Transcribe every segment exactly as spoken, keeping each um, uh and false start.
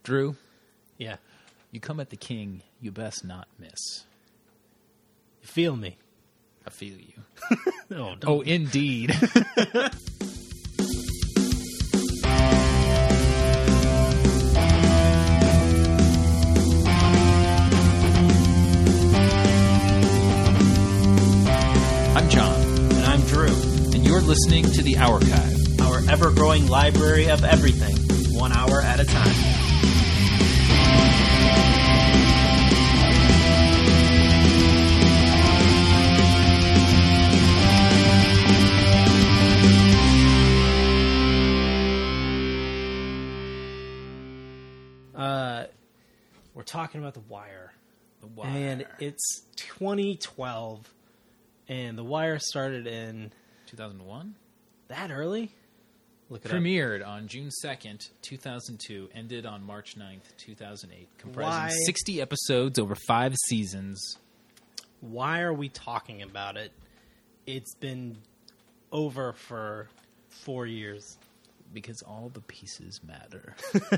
Drew, Yeah. you come at the king, you best not miss. You feel me? I feel you. No, don't. Oh, indeed. I'm John, And I'm Drew. and you're listening to The Archive. Our ever-growing library of everything, one hour at a time. Uh, we're talking about The Wire. The Wire. And it's twenty twelve, and The Wire started in two thousand one? that early? Look it up. Premiered on June second, two thousand two, ended on March ninth, two thousand eight, comprising Why? sixty episodes over five seasons. Why are we talking about it? It's been over for four years. Because all the pieces matter.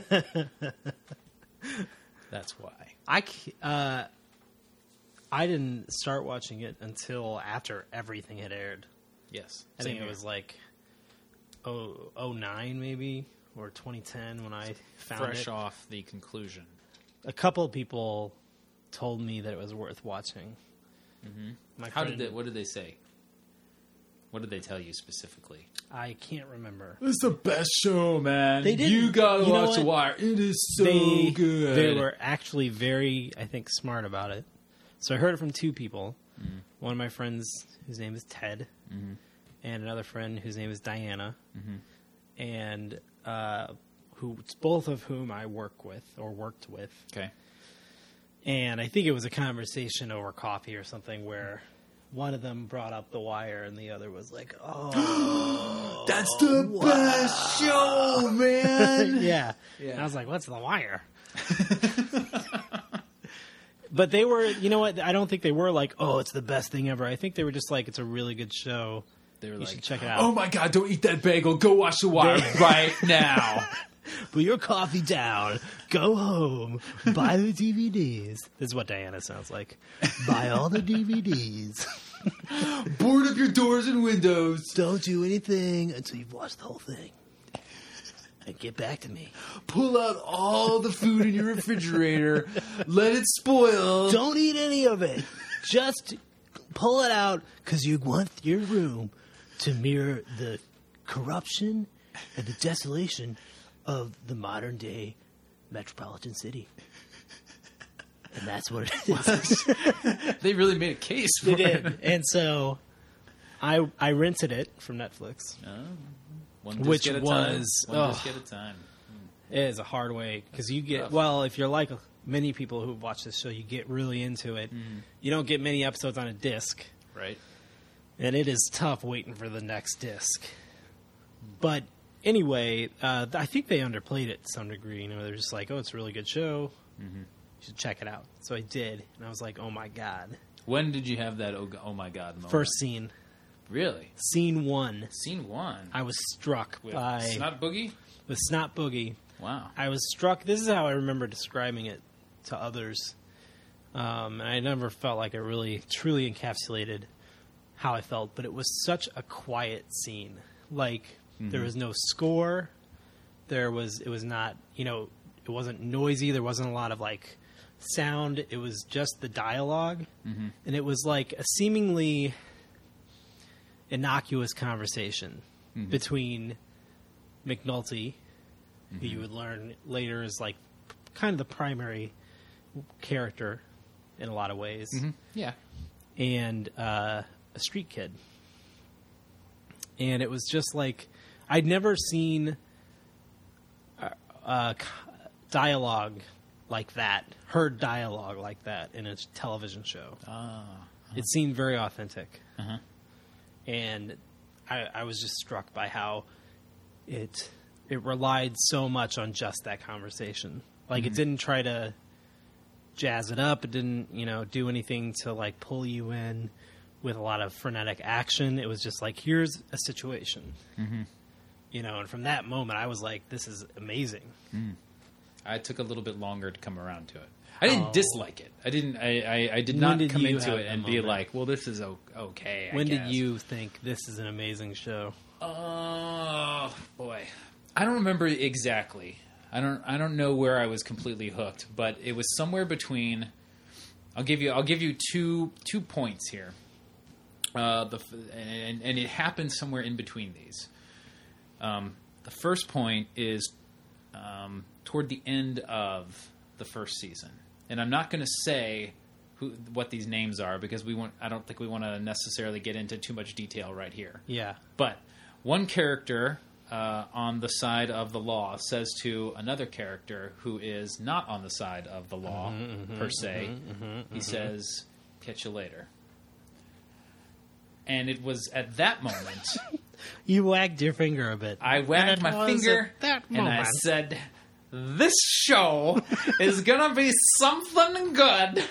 That's why. I, c- uh, I didn't start watching it until after everything had aired. Yes. I same think it here. was like oh, oh nine maybe, or twenty ten when I found fresh it. off the conclusion. A couple of people told me that it was worth watching. Mm-hmm. My How friend- did they, what did they say? What did they tell you specifically? I can't remember. It's the best show, man. They didn't- You gotta you know watch The what? Wire. It is so they, good. They were actually very, I think, smart about it. So I heard it from two people. Mm. One of my friends, whose name is Ted, Mhm. and another friend whose name is Diana, Mhm. and uh, who both of whom I work with or worked with. Okay. And I think it was a conversation over coffee or something where one of them brought up The Wire and the other was like, "Oh, That's the best show, man. yeah." Yeah. And I was like, "What's The Wire?" But they were, you know what? I don't think they were like, "Oh, it's the best thing ever." I think they were just like, "It's a really good show. They were You like, should check it out." Oh my god, don't eat that bagel. Go watch The Wire They- right now. Put your coffee down. Go home. Buy the D V Ds. This is what Diana sounds like. Buy all the D V Ds. Board up your doors and windows. Don't do anything until you've watched the whole thing. And get back to me. Pull out all the food in your refrigerator. Let it spoil. Don't eat any of it. Just pull it out because you want your room to mirror the corruption and the desolation of the modern day metropolitan city. And that's what it is. They really made a case for They did. it. And so I I rented it from Netflix. Oh, one disc Which at a was- time. One ugh. disc at a time. It is a hard way because you get, Rough. well, if you're like many people who watch this show, you get really into it. You don't get many episodes on a disc. Right? And it is tough waiting for the next disc. But anyway, uh, I think they underplayed it to some degree. You know, they're just like, "Oh, it's a really good show. Mm-hmm. You should check it out." So I did, and I was like, "Oh my god!" When did you have that oh, go- oh my god moment? First scene, Really? scene one, Scene one. I was struck With by Snot Boogie? with Snot Boogie. Wow. I was struck. This is how I remember describing it to others, um, and I never felt like it really truly encapsulated how I felt. But it was such a quiet scene. Like Mm-hmm. there was no score. There was. It was not. You know. It wasn't noisy. There wasn't a lot of like sound. It was just the dialogue, Mm-hmm. and it was like a seemingly innocuous conversation Mhm. between McNulty, who you would learn later is like kind of the primary character in a lot of ways, Mm-hmm. Yeah. and uh, a street kid. And it was just like, I'd never seen uh, uh, dialogue like that, heard dialogue like that in a television show. Ah. It seemed very authentic. Uh-huh. And I, I was just struck by how it it relied so much on just that conversation. Like it didn't try to jazz it up. It didn't, you know, do anything to like pull you in with a lot of frenetic action. It was just like, here's a situation, Mm-hmm. you know. And from that moment, I was like, this is amazing. Mm. I took a little bit longer to come around to it. I didn't Oh. dislike it. I didn't. I, I, I did When not did come you into have it the and be moment? like, "Well, this is o- okay." I When did guess. you think this is an amazing show? Oh boy, I don't remember exactly. I don't. I don't know where I was completely hooked, but it was somewhere between. I'll give you. I'll give you two two points here. Uh, the f- and and it happened somewhere in between these. Um, the first point is um, toward the end of the first season, and I'm not going to say who what these names are because we want. I don't think we want to necessarily get into too much detail right here. Yeah. But one character uh, on the side of the law says to another character who is not on the side of the law, Mm-hmm, per se, he says, "Catch you later." And it was at that moment You wagged your finger a bit. I wagged And it my was finger at that and I moment. said, "This show is gonna be something good."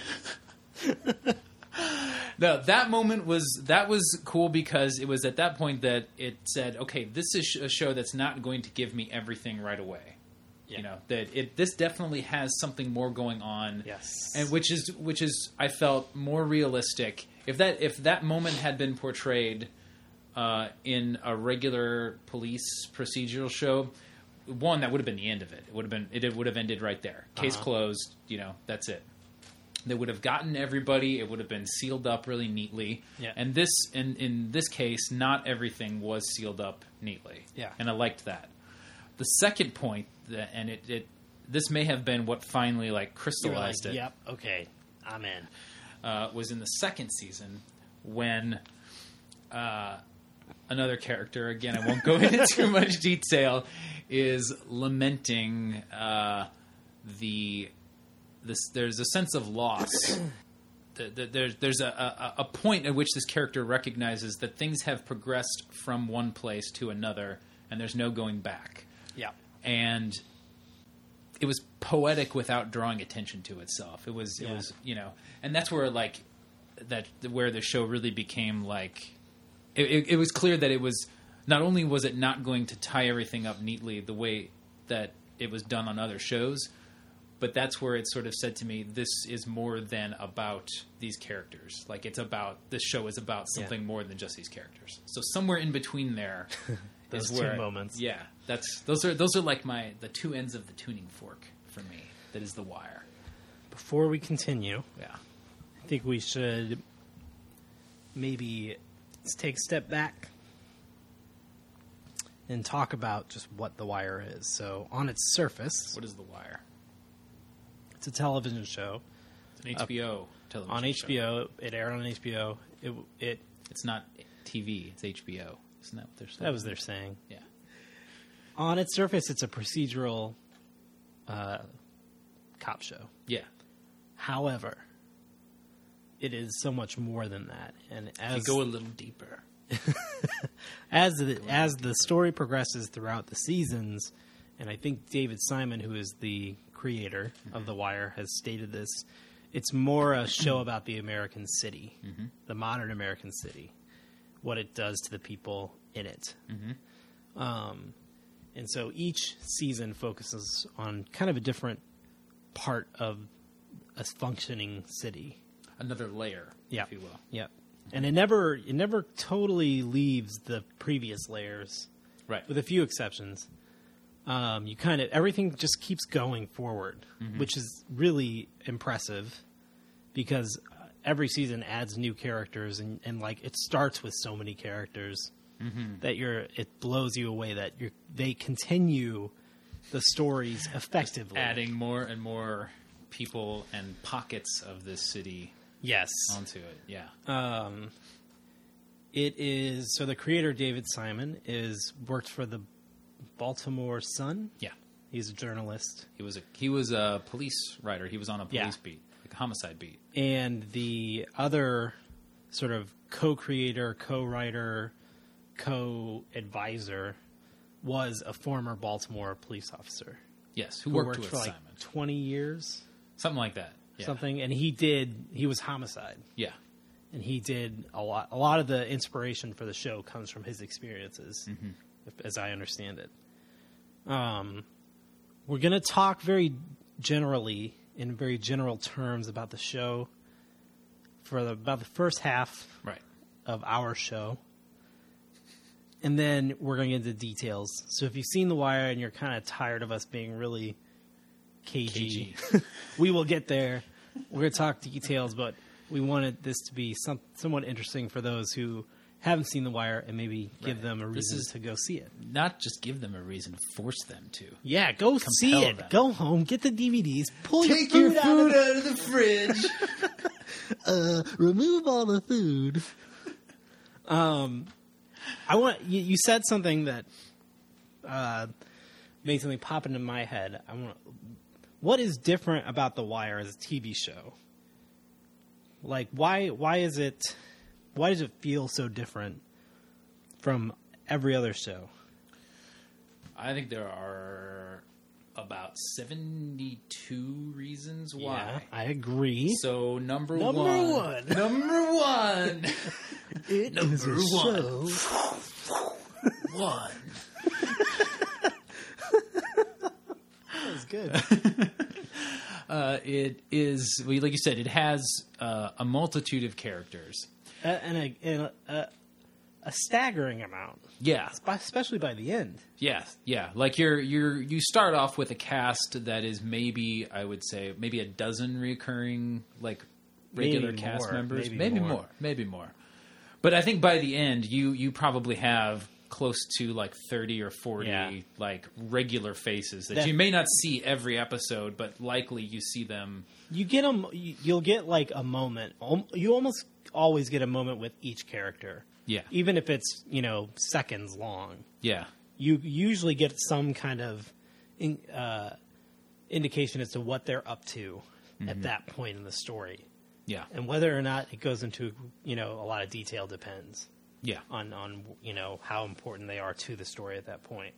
No, that moment was that was cool because it was at that point that it said, "Okay, this is a show that's not going to give me everything right away." Yeah. You know that it this definitely has something more going on. Yes. and which is which is I felt more realistic. If that if that moment had been portrayed uh, in a regular police procedural show, one that would have been the end of it. It would have been it would have ended right there. Case Uh-huh. closed. You know, that's it. They would have gotten everybody. It would have been sealed up really neatly. Yeah. And this, in in this case, not everything was sealed up neatly. Yeah. And I liked that. The second point, that, and it, it this may have been what finally like You were crystallized like, it, Yep. Okay. I'm in. uh, was in the second season when uh, another character, again, I won't go into too much detail, is lamenting uh, the this. There's a sense of loss. The- the- There's there's a, a, a point at which this character recognizes that things have progressed from one place to another, and there's no going back. Yeah. And it was poetic without drawing attention to itself. It was, it Yeah. was, you know, and that's where like that where the show really became like it, it, it was clear that it was not only was it not going to tie everything up neatly the way that it was done on other shows, but that's where it sort of said to me, this is more than about these characters. Like it's about this show is about something Yeah. more than just these characters. So somewhere in between there. Those is two where, moments. Yeah, that's those are those are like my the two ends of the tuning fork for me. That is The Wire. Before we continue, Yeah. I think we should maybe let's take a step back and talk about just what The Wire is. So, on its surface, What is The Wire? it's a television show It's an H B O television on H B show. O. It aired on H B O. It it It's not T V. It's H B O. Isn't that what they're saying? that was their saying. Yeah. On its surface, it's a procedural uh, cop show. Yeah. However, it is so much more than that. And If as you go a little deeper. as the as the story progresses throughout the seasons, and I think David Simon, who is the creator of The Wire, has stated this. It's more a show about the American city, Mm-hmm. the modern American city, what it does to the people in it. Mm-hmm. Um, and so each season focuses on kind of a different part of a functioning city. Another layer, Yeah. if you will. Yep. And it never it never totally leaves the previous layers, Right. with a few exceptions. Um, you kind of everything just keeps going forward, Mm-hmm. which is really impressive because every season adds new characters, and, and like it starts with so many characters Mm-hmm. that you're it blows you away that you they continue the stories effectively. Adding more and more people and pockets of this city yes. onto it. Yeah. Um, it is so the creator David Simon is worked for the Baltimore Sun. Yeah. He's a journalist, He was a he was a police writer. He was on a police Yeah. beat, like a homicide beat. and the other sort of co-creator, co-writer, co-advisor was a former Baltimore police officer Yes, who, who worked, worked with for like Simon. twenty years, Something like that. Yeah. something, and he did he was homicide. Yeah. And he did a lot. A lot of the inspiration for the show comes from his experiences, Mm-hmm. if, as I understand it. Um, we're going to talk very generally, in very general terms, about the show for the, about the first half Right. of our show. And then we're going to get into details. So if you've seen The Wire and you're kind of tired of us being really cagey, Cagey. we will get there. We're going to talk details, but we wanted this to be some, somewhat interesting for those who haven't seen The Wire and maybe give Right. them a This reason is- to go see it. Not just give them a reason, force them to. Yeah, go see Compel it. them. Go home, get the D V Ds, pull your food, out, of out of the fridge. uh, remove all the food. Um, I want you, you said something that uh, made something pop into my head. I want. What is different about The Wire as a T V show? Like, why? Why is it? Why does it feel so different from every other show? I think there are about seventy-two reasons why. Yeah, I agree. So number, Number one, one. number one, It Number is a one. show. one. That was good. Uh, it is, well, like you said, it has uh, a multitude of characters. Uh, and a, and a, a staggering amount, Yeah, especially by the end. yeah, yeah. Like you're you're you start off with a cast that is maybe I would say maybe a dozen recurring like regular Maybe cast more, members, maybe maybe more. more, maybe more. But I think by the end, you you probably have close to like thirty or forty Yeah. like regular faces that, That- you may not see every episode, but likely you see them. You get a, you'll get like a moment. Al- You almost always get a moment with each character, Yeah, even if it's you know seconds long. yeah, You usually get some kind of in, uh, indication as to what they're up to at that point in the story, yeah, and whether or not it goes into you know a lot of detail depends yeah. on on you know how important they are to the story at that point.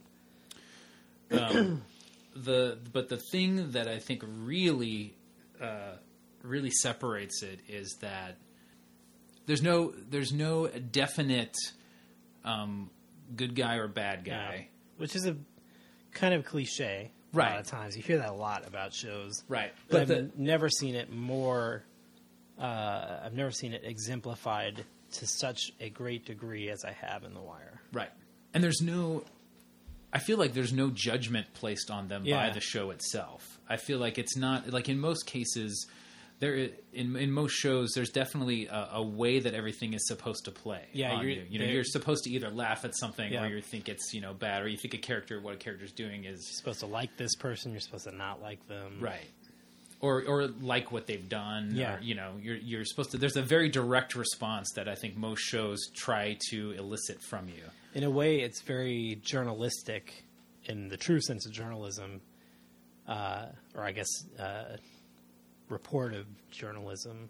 the but the thing that I think really uh, really separates it is that there's no there's no definite um, good guy or bad guy. Yeah. Which is a kind of cliche. A Right. lot of times you hear that a lot about shows, Right. But But I've never seen it more. Uh, I've never seen it exemplified to such a great degree as I have in The Wire. Right. And there's no I feel like there's no judgment placed on them by Yeah. the show itself. I feel like it's not like in most cases there in in most shows there's definitely a, a way that everything is supposed to play. Yeah, on you're- you. You know, they're- you're supposed to either laugh at something Yeah. or you think it's, you know, bad, or you think a character what a character's doing is You're supposed to like this person. You're supposed to not like them. right. Or or like what they've done. Yeah. Or, you know, you're you're supposed to there's a very direct response that I think most shows try to elicit from you. In a way, it's very journalistic in the true sense of journalism, uh, or I guess uh, reportive journalism,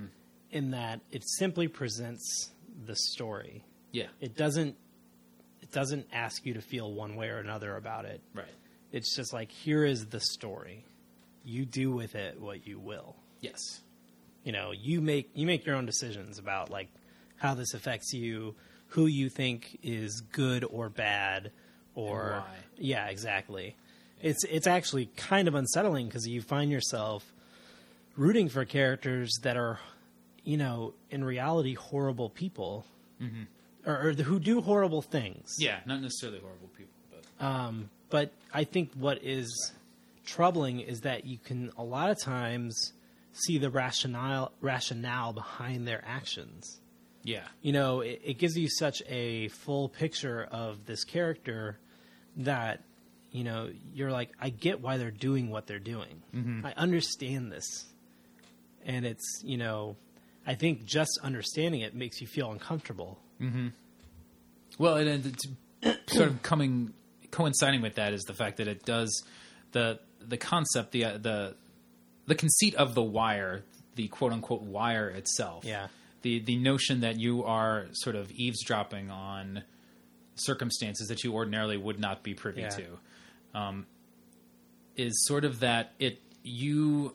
in that it simply presents the story. Yeah. It doesn't. It doesn't ask you to feel one way or another about it. Right. It's just like, here is the story. You do with it what you will. Yes. You know, you make you make your own decisions about like how this affects you, who you think is good or bad, or And why. yeah, exactly. It's it's actually kind of unsettling because you find yourself rooting for characters that are, you know, in reality horrible people, mm-hmm. or, or who do horrible things. Yeah, not necessarily horrible people, but Um, but I think what is troubling is that you can a lot of times see the rationale rationale behind their actions. yeah. You know, it, it gives you such a full picture of this character that, you know, you're like, I get why they're doing what they're doing. Mm-hmm. I understand this. And it's, you know, I think just understanding it makes you feel uncomfortable. Well, and it's sort of coming coinciding with that is the fact that it does the the concept the the the conceit of the wire, the quote unquote wire itself. Yeah. The the notion that you are sort of eavesdropping on circumstances that you ordinarily would not be privy Yeah. to, um, is sort of that it you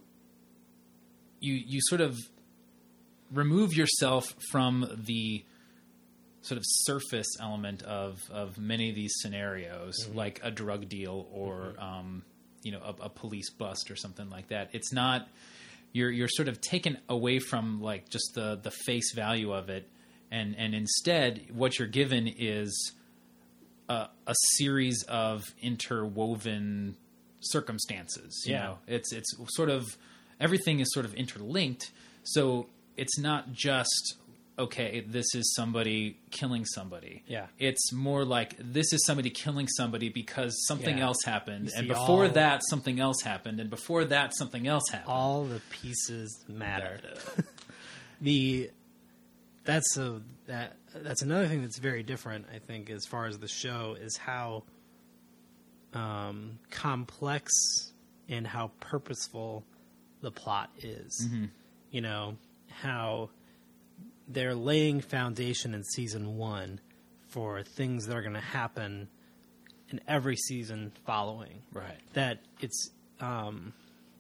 you you sort of remove yourself from the sort of surface element of, of many of these scenarios, Mm-hmm. like a drug deal or, Mm-hmm. um, you know a, a police bust or something like that. It's not you're you're sort of taken away from like just the the face value of it, and and instead what you're given is a, a series of interwoven circumstances. You Yeah. know, it's it's sort of everything is sort of interlinked. So it's not just okay, this is somebody killing somebody. Yeah. It's more like this is somebody killing somebody because something Yeah. else happened, You and see before all- that something else happened, and before that something else happened. All the pieces matter. the that's a that that's another thing that's very different, I think, as far as the show is how um, complex and how purposeful the plot is. Mm-hmm. You know how they're laying foundation in season one for things that are going to happen in every season following. Right. That it's um,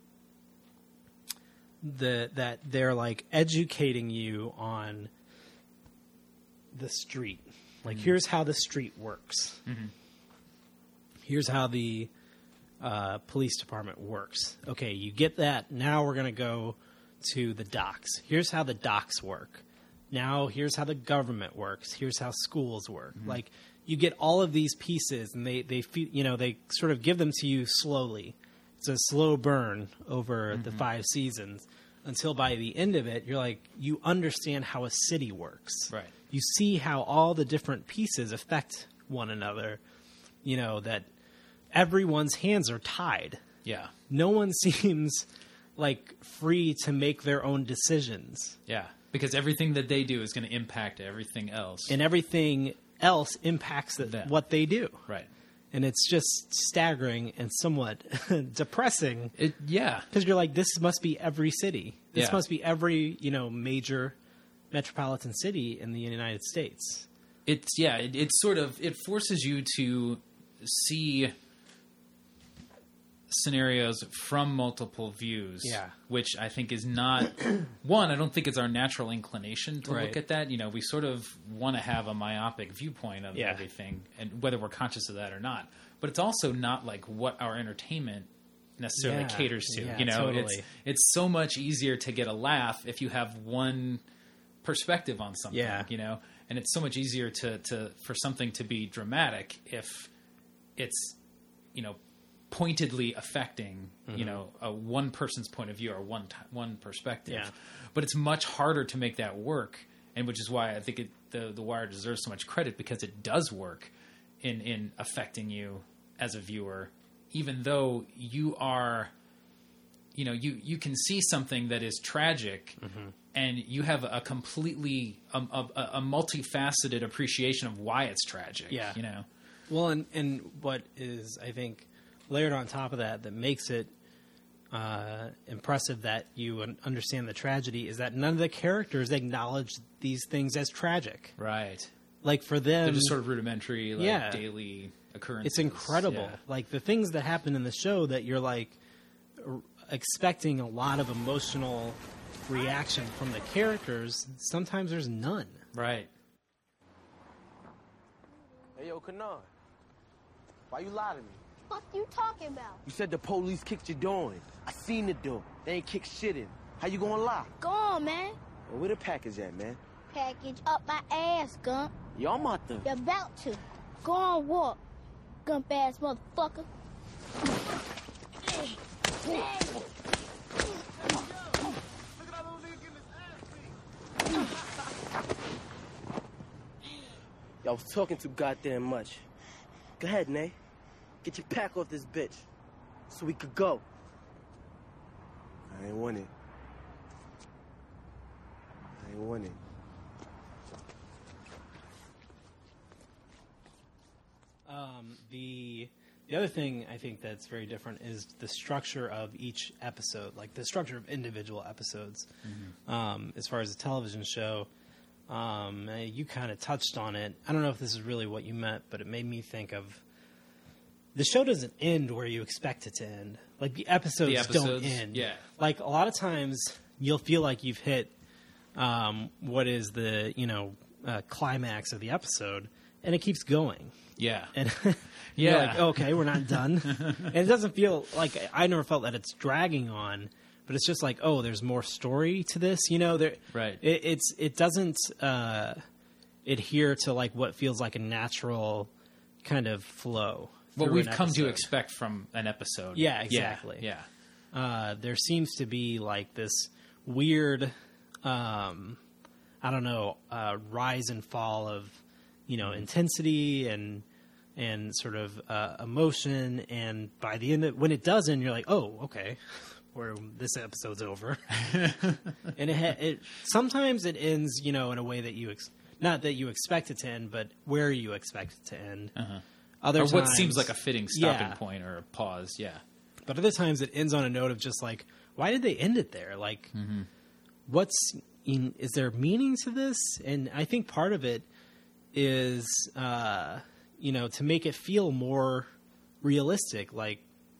the that they're like educating you on the street. Like, Mm-hmm. here's how the street works. Mm-hmm. Here's how the uh, police department works. Okay, you get that. Now we're going to go to the docks. Here's how the docks work. Now here's how the government works. Here's how schools work. Mm-hmm. Like, you get all of these pieces, and they they fe- you know they sort of give them to you slowly. It's a slow burn over Mm-hmm. the five seasons until by the end of it, you're like, you understand how a city works. Right. You see how all the different pieces affect one another. You know that everyone's hands are tied. Yeah. No one seems like free to make their own decisions, Yeah. Because everything that they do is going to impact everything else. and everything else impacts the, Them. what they do. Right. And it's just staggering and somewhat depressing It. Yeah. because you're like, this must be every city. This Yeah. must be every, you know, major metropolitan city in the United States. It's yeah. It, it's sort of it forces you to see scenarios from multiple views. Yeah. Which I think is not one. I don't think it's our natural inclination to Right. look at that. You know, we sort of want to have a myopic viewpoint of Yeah. everything, and whether we're conscious of that or not. But it's also not like what our entertainment necessarily Yeah. caters to. Yeah, you know, totally. it's it's so much easier to get a laugh if you have one perspective on something. Yeah. You know, and it's so much easier to to for something to be dramatic if it's you know pointedly affecting you know a one person's point of view or one t- one perspective. Yeah. But it's much harder to make that work, and which is why I think it, the the Wire deserves so much credit because it does work in in affecting you as a viewer, even though you are, you know, you you can see something that is tragic, and you have a completely a, a, a multifaceted appreciation of why it's tragic. Yeah. You know. Well, and, and what is, I think, layered on top of that that makes it uh, impressive that you un- understand the tragedy is that none of the characters acknowledge these things as tragic. Right. Like, for them, They're just sort of rudimentary, like Yeah. daily occurrences. it's incredible. Yeah. Like, the things that happen in the show that you're, like, r- expecting a lot of emotional reaction from the characters, sometimes there's none. Right. Hey, yo, Kanan. Why you lie to me? What you talking about? You said the police kicked your door in. I seen the door. They ain't kicked shit in. How you gonna lie? Go on, man. Well, where the package at, man? Package up my ass, Gump. Yo, I'm out there. You're about to. Go on, walk. Gump ass motherfucker. Yo, I was talking too goddamn much. Go ahead, Nay. Get your pack off this bitch. So we could go. I ain't want it. I ain't want it. Um, the the other thing I think that's very different is the structure of each episode, like the structure of individual episodes. Um, as far as a television show, um, uh, you kind of touched on it. I don't know if this is really what you meant, but it made me think of the show doesn't end where you expect it to end. Like the episodes, The episodes, don't end. yeah. Like a lot of times, you'll feel like you've hit um, what is the you know uh, climax of the episode, and it keeps going. Yeah. And Yeah. you're like, okay, we're not done. And it doesn't feel like, I never felt that it's dragging on, but it's just like, oh, there's more story to this, you know? There, Right. It, it's it doesn't uh, adhere to like what feels like a natural kind of flow. What through we've an come to episode. expect from an episode. Yeah, exactly. Yeah. Uh, there seems to be like this weird, um, I don't know, uh, rise and fall of, you know, intensity and and sort of uh, emotion. And by the end, of, when it does end, you're like, oh, okay, where this episode's over. And it, ha- it sometimes it ends, you know, in a way that you ex- not that you expect it to end, but where you expect it to end. Uh-huh. Other Or what times- seems like a fitting stopping Yeah. point or a pause. Yeah. But other times it ends on a note of just like, why did they end it there? Like, Mm-hmm. what's in, is there meaning to this? And I think part of it is, uh, you know, to make it feel more realistic. Like,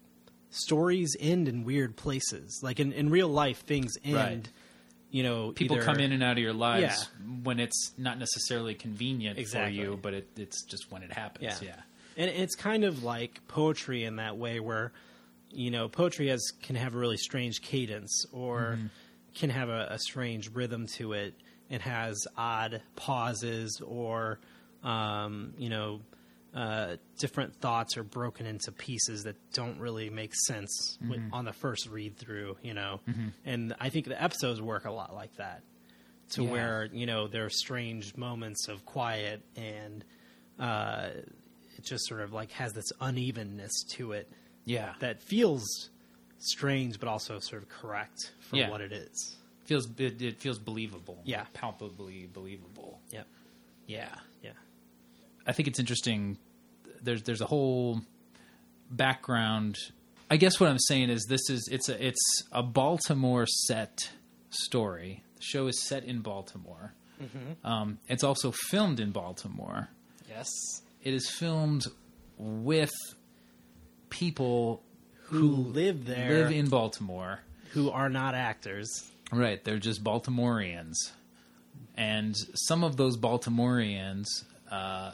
stories end in weird places. Like in, in real life, things end. Right. You know, People either- come in and out of your lives Yeah. when it's not necessarily convenient Exactly. for you, but it, it's just when it happens. Yeah. Yeah. And it's kind of like poetry in that way where, you know, poetry has can have a really strange cadence or can have a, a strange rhythm to it. It has odd pauses or, um, you know, uh, different thoughts are broken into pieces that don't really make sense with, on the first read through, you know. And I think the episodes work a lot like that to Yeah. where, you know, there are strange moments of quiet and uh, it just sort of like has this unevenness to it Yeah. that feels strange but also sort of correct for Yeah. what it is. feels it, it feels believable. Yeah. Palpably believable. Yep. Yeah. Yeah. I think it's interesting. There's there's a whole background. I guess what I'm saying is this is it's a it's a Baltimore set story. The show is set in Baltimore. Um, it's also filmed in Baltimore. Yes. It is filmed with people Who live there, live in Baltimore. who are not actors. Right, they're just Baltimoreans. And some of those Baltimoreans uh,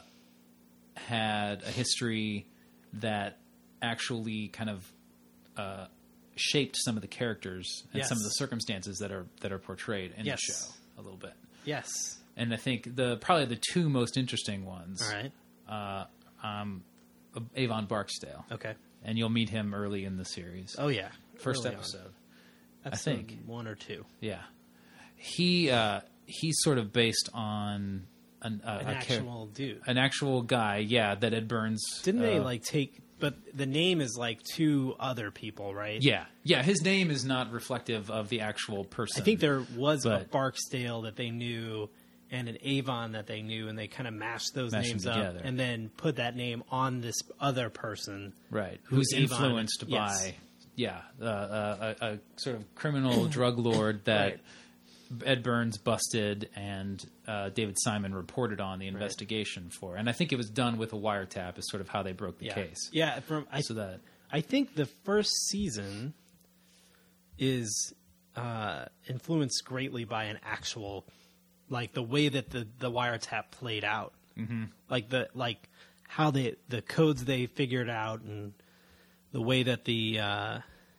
had a history that actually kind of uh, shaped some of the characters and Yes. some of the circumstances that are that are portrayed in Yes. the show a little bit. Yes. And I think the probably the two most interesting ones, All right. uh, um, Avon Barksdale, Okay. and you'll meet him early in the series, Oh yeah. first Early on. episode. Episode think. one or two. Yeah, he uh, he's sort of based on an, uh, An a char- actual dude. an actual guy. Yeah, that Ed Burns Didn't they uh, like take? But the name is like two other people, right? Yeah, yeah. His name is not reflective of the actual person. I think there was a But- Barksdale that they knew and an Avon that they knew, and they kind of mashed those Mashed names them up together. and then put that name on this other person. right, who's who's Avon. influenced Yes. by yeah uh, uh, a, a sort of criminal drug lord that Right. Ed Burns busted and uh, David Simon reported on the investigation for. And I think it was done with a wiretap is sort of how they broke the Yeah. case. Yeah, from I, So that I think the first season is uh, influenced greatly by an actual, like the way that the, the wiretap played out, mm-hmm. like the like how they the codes they figured out and the way that the uh,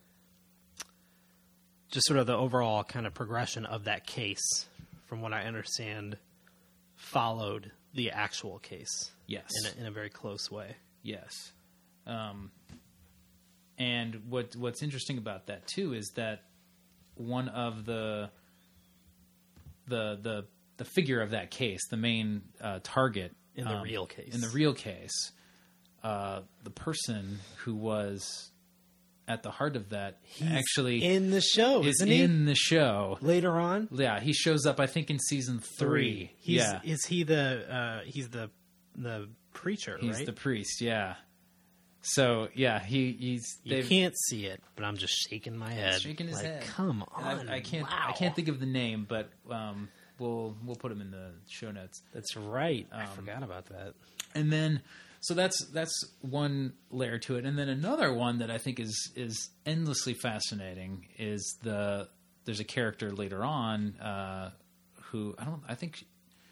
just sort of the overall kind of progression of that case, from what I understand, followed the actual case. Yes. in a, in a very close way. Yes. Um, and what what's interesting about that too is that one of the the the the figure of that case, the main uh, target In the um, real case. in the real case, uh, the person who was at the heart of that actually in the show, is isn't he? in the show. Later on, Yeah, he shows up. I think in season three. He's, yeah, is he the uh, he's the the preacher? he's right? the priest. Yeah. So yeah, he he's You they've- can't see it, but I'm just shaking my head, shaking his like, head. Come And on, I, I can't. wow. I can't think of the name, but um, we'll we'll put him in the show notes. That's right. I Um, forgot about that. And then, so that's that's one layer to it. And then another one that I think is is endlessly fascinating is the there's a character later on uh, who I don't I think she,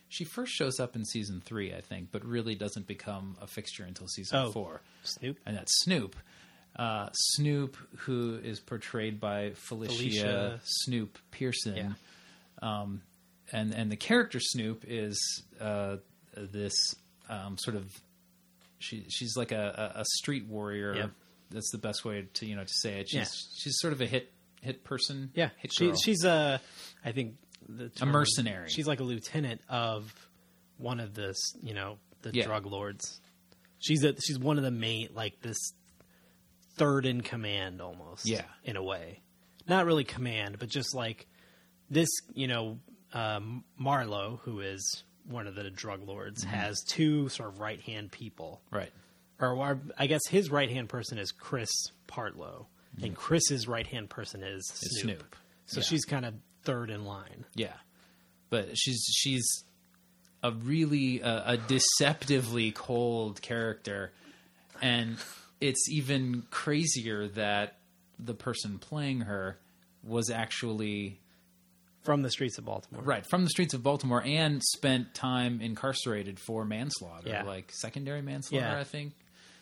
she first shows up in season three, I think, but really doesn't become a fixture until season Oh, four. Snoop. And that's Snoop. Uh, Snoop, who is portrayed by Felicia, Felicia. Snoop Pearson. Yeah. Um, and, and the character Snoop is uh, this um, sort of... She, she's like a, a, a street warrior. Yep. That's the best way to you know to say it. She's Yeah. she's sort of a hit hit person. Yeah, hit she, girl. she's a, I think, the term- mercenary. She's like a lieutenant of one of this, you know, the Yeah. drug lords. She's a, she's one of the main, like this third in command almost. Yeah. in a way, not really command, but just like this, you know, um, Marlowe, who is one of the drug lords, Mm-hmm. has two sort of right hand people. right. Or, or I guess his right hand person is Chris Partlow, and Chris's right hand person is Mm-hmm. It's Snoop. Snoop. So Yeah. she's kind of third in line. Yeah, but she's she's a really uh, a deceptively cold character, and it's even crazier that the person playing her was actually From the streets of Baltimore. right from the streets of Baltimore and spent time incarcerated for manslaughter, Yeah. like secondary manslaughter, Yeah. I think.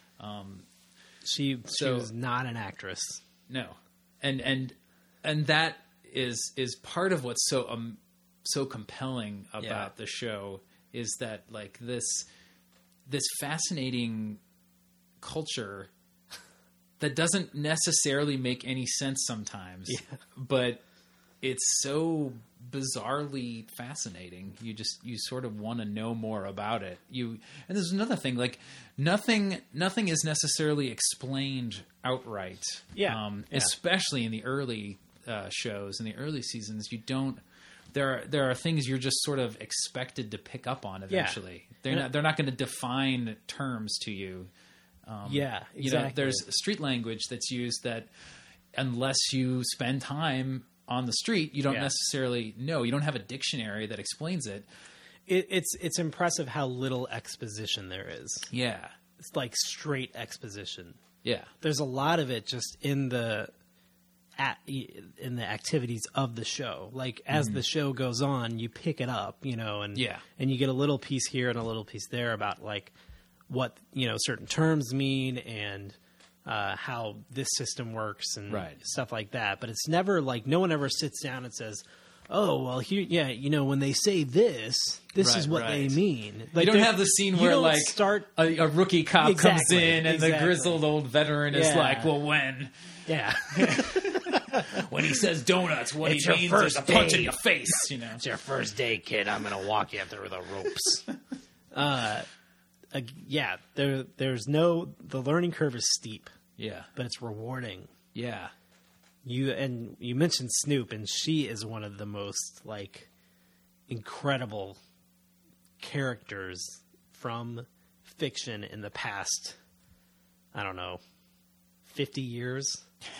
She, she So- was not an actress. No, and and and that is is part of what's so um so compelling about Yeah. the show is that like this this fascinating culture that doesn't necessarily make any sense sometimes, but it's so bizarrely fascinating. You just you sort of want to know more about it. You and there's another thing, like nothing nothing is necessarily explained outright. Yeah. Um, Yeah. especially in the early uh, shows, in the early seasons, you don't. There are there are things you're just sort of expected to pick up on eventually. They're And- not they're not going to define terms to you. yeah, exactly. You know, there's street language that's used that unless you spend time on the street, you don't Yeah. necessarily know. You don't have a dictionary that explains it. it, it's it's impressive how little exposition there is. Yeah. It's like straight exposition. Yeah. There's a lot of it just in the at, in the activities of the show. Like as the show goes on, you pick it up, you know, and Yeah. and you get a little piece here and a little piece there about like what, you know, certain terms mean and uh, how this system works and Right. stuff like that. But it's never like no one ever sits down and says, "Oh, well, here, yeah, you know, when they say this, this Right, is what right. they mean." Like You don't there- have the scene you where don't like start a, a rookie cop comes Exactly, in and the exactly. grizzled old veteran is Yeah. like, "Well, when yeah. when he says donuts, what It's he your means first is a punch day. in your face." You know. It's your first day, kid. I'm gonna walk you through the ropes. uh, uh, yeah, there, there's no. The learning curve is steep, Yeah. but it's rewarding. Yeah. You and you mentioned Snoop, and she is one of the most like incredible characters from fiction in the past. I don't know, fifty years.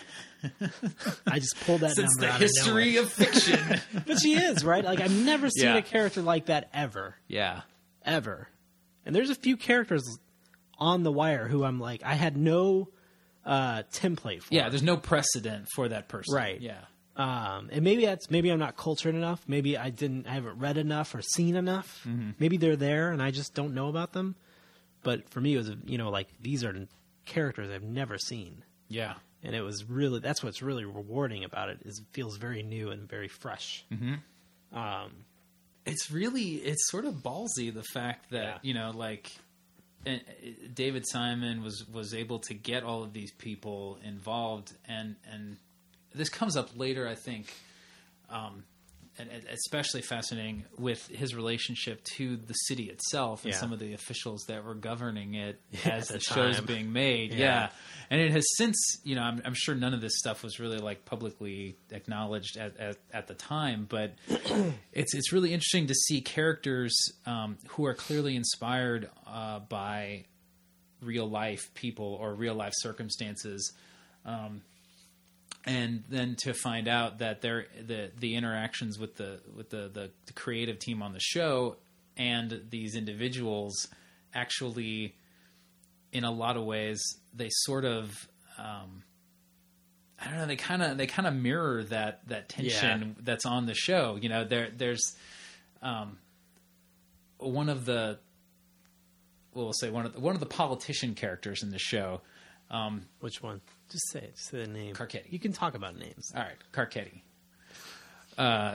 I just pulled that Since number the out history of of fiction. nowhere. But she is right. Like I've never seen Yeah. a character like that ever. Yeah. ever. And there's a few characters on The Wire who I'm like, I had no uh, template for. Yeah, there's no precedent for that person. Right. Yeah. Um, and maybe that's maybe I'm not cultured enough. Maybe I didn't, I haven't read enough or seen enough. Mm-hmm. Maybe they're there and I just don't know about them. But for me, it was you know like these are characters I've never seen, Yeah. and it was really that's what's really rewarding about it is it feels very new and very fresh. Mm-hmm. Um, It's really it's sort of ballsy the fact that Yeah. you know like and David Simon was was able to get all of these people involved and and this comes up later I think um, and, and especially fascinating with his relationship to the city itself and Yeah. some of the officials that were governing it Yeah, as at the the show's time. being made. Yeah. Yeah. And it has since, you know, I'm, I'm sure none of this stuff was really like publicly acknowledged at, at, at the time, but it's it's really interesting to see characters um, who are clearly inspired uh, by real life people or real life circumstances, um, and then to find out that they're, the the interactions with the with the, the the creative team on the show and these individuals actually, in a lot of ways, they sort of, um, I don't know, they kind of they kind of mirror that that tension Yeah. that's on the show. You know, there there's, um, one of the, well, we'll say one of the, one of the politician characters in the show. Um, Which one? Just say it. Just say the name. Carcetti. You can talk about names. All right, Carcetti. Uh,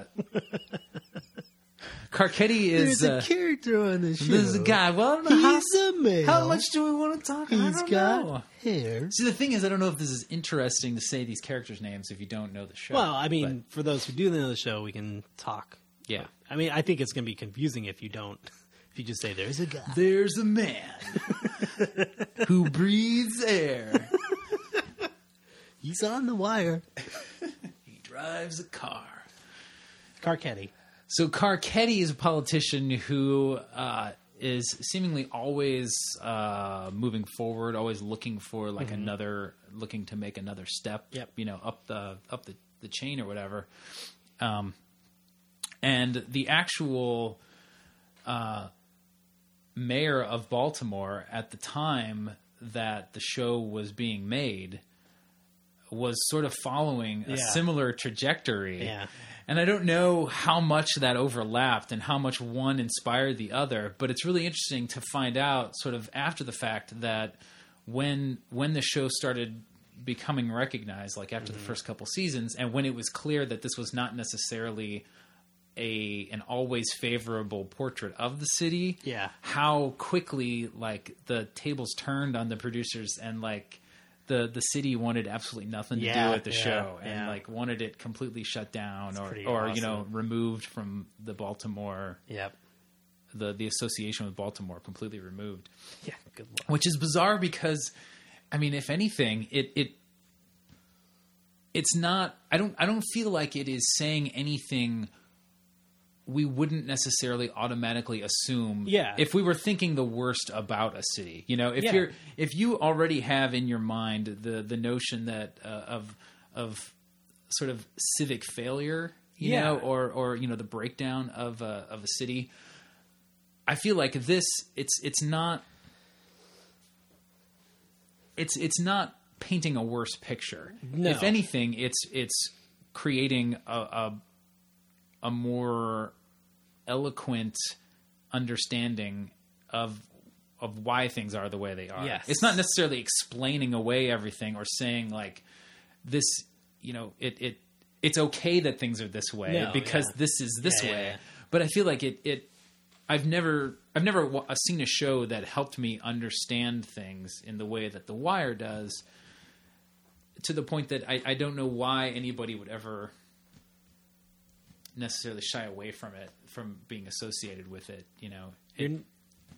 Carcetti is There's a uh, character on the show. There's a guy. Well, I don't know He's how, a male. how much do we want to talk? I He's don't got know. hair. See, the thing is, I don't know if this is interesting to say these characters' names if you don't know the show. Well, I mean, for those who do know the show, we can talk. Yeah. I mean, I think it's going to be confusing if you don't. If you just say, "There's a guy." There's a man who breathes air. He's on the wire. He drives a car. Carcetti. So Carcetti is a politician who uh, is seemingly always uh, moving forward, always looking for like mm-hmm. another, looking to make another step. Yep. You know, up the up the, the chain or whatever. Um, and the actual uh, mayor of Baltimore at the time that the show was being made was sort of following a Yeah. similar trajectory. Yeah. And I don't know how much that overlapped and how much one inspired the other, but it's really interesting to find out sort of after the fact that when when the show started becoming recognized, like after mm-hmm. the first couple seasons, and when it was clear that this was not necessarily a an always favorable portrait of the city, Yeah. how quickly like the tables turned on the producers and like the the city wanted absolutely nothing to Yeah, do with the yeah, show and yeah. like wanted it completely shut down That's or pretty or you know awesome. removed from the Baltimore Yep. the the association with Baltimore completely removed. Yeah. Good luck. Which is bizarre because I mean if anything it it it's not I don't I don't feel like it is saying anything we wouldn't necessarily automatically assume Yeah. if we were thinking the worst about a city. You know, if Yeah. you're if you already have in your mind the the notion that uh, of of sort of civic failure, you Yeah. know, or or you know the breakdown of a, of a city, I feel like this it's it's not it's it's not painting a worse picture. No. If anything, it's it's creating a, a a more eloquent understanding of of why things are the way they are. Yes. It's not necessarily explaining away everything or saying like this, you know, it, it it's okay that things are this way No, because yeah. this is this Yeah, way. yeah, yeah. But I feel like it it I've never I've never wa- seen a show that helped me understand things in the way that The Wire does, to the point that I, I don't know why anybody would ever necessarily shy away from it, from being associated with it. You know, it, You're-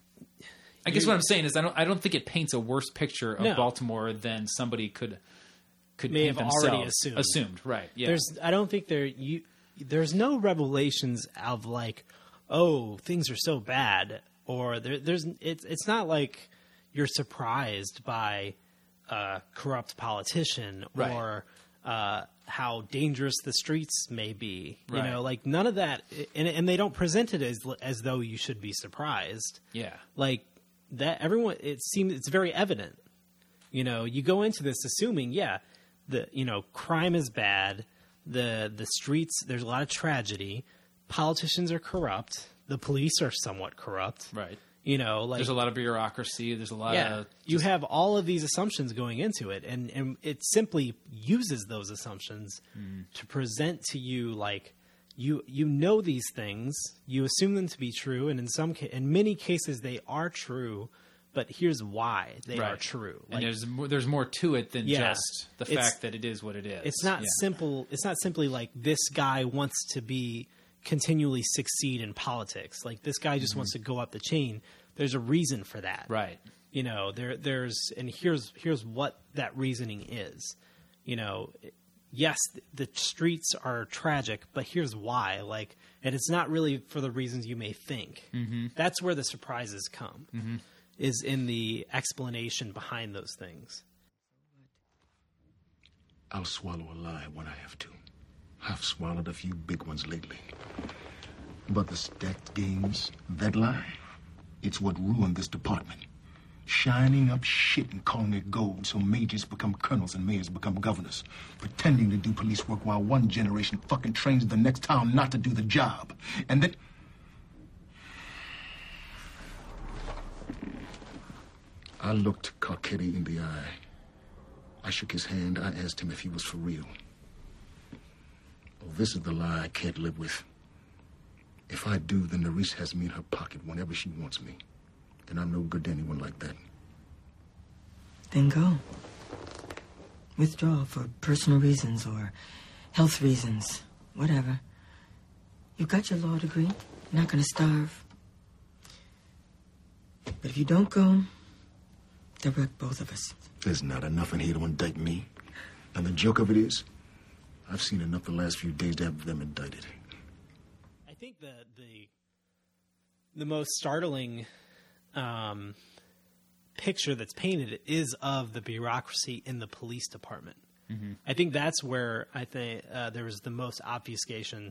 I guess you- what I'm saying is I don't I don't think it paints a worse picture of No. Baltimore than somebody could could May paint have themselves. already assumed. Assumed, right? Yeah. There's, I don't think there you. There's no revelations of like, oh, things are so bad, or there, there's. It's it's not like you're surprised by a corrupt politician Right. or uh, how dangerous the streets may be. You Right. know, like none of that, and and they don't present it as as though you should be surprised. yeah. Like that, everyone. It seems it's very evident. You know, you go into this assuming, yeah, the you know crime is bad, the the streets there's a lot of tragedy, politicians are corrupt, the police are somewhat corrupt, Right. you know, like There's a lot of bureaucracy. There's a lot yeah, of you have all of these assumptions going into it, and and it simply uses those assumptions to present to you like you you know these things, you assume them to be true, and in some ca- in many cases they are true. But here's why they right. are true. and Like, there's more, there's more to it than Yeah. just the It's- fact that it is what it is. it's not Yeah. simple. It's not simply like this guy wants to be continually succeed in politics. Like this guy just wants to go up the chain. There's a reason for that, Right. You know, there there's and here's here's what that reasoning is. You know, yes, the streets are tragic, but here's why. Like, and it's not really for the reasons you may think. Mm-hmm. That's where the surprises come. Mm-hmm. Is in the explanation behind those things. I'll swallow a lie when I have to. I've swallowed a few big ones lately. But the stacked games, that lie, it's what ruined this department. Shining up shit and calling it gold so majors become colonels and mayors become governors. Pretending to do police work while one generation fucking trains the next town not to do the job. And then... I looked Carcetti in the eye. I shook his hand. I asked him if he was for real. Well, this is the lie I can't live with. If I do, then Nerisse has me in her pocket whenever she wants me. And I'm no good to anyone like that. Then go. Withdraw for personal reasons or health reasons. Whatever. You got your law degree. You're not going to starve. But if you don't go, they'll wreck both of us. There's not enough in here to indict me. And the joke of it is, I've seen enough the last few days to have them indicted. I think the the the most startling um, picture that's painted is of the bureaucracy in the police department. Mm-hmm. I think that's where I think uh, there was the most obfuscation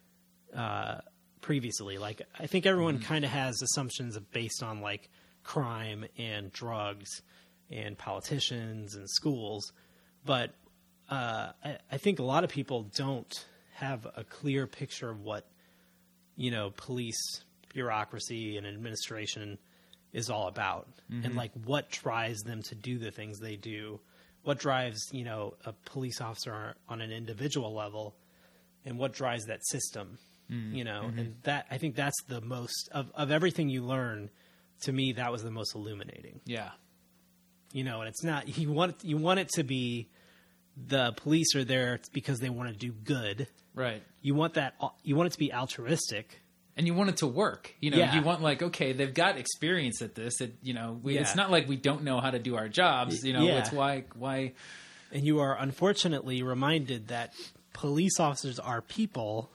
uh, previously. Like, I think everyone mm-hmm. kind of has assumptions of based on like crime and drugs and politicians and schools, but uh, I, I think a lot of people don't have a clear picture of what, you know, police bureaucracy and administration is all about, mm-hmm. and like what drives them to do the things they do, what drives, you know, a police officer on an individual level, and what drives that system, mm-hmm. you know, mm-hmm. and that, I think that's the most of, of everything you learn. To me, that was the most illuminating. Yeah. You know, and it's not, you want, you want it to be the police are there because they want to do good. Right. You want that, you want it to be altruistic. And you want it to work. You know, yeah. you want like, okay, they've got experience at this. It, you know, we, yeah. it's not like we don't know how to do our jobs. You know, yeah. it's why, why. And you are unfortunately reminded that police officers are people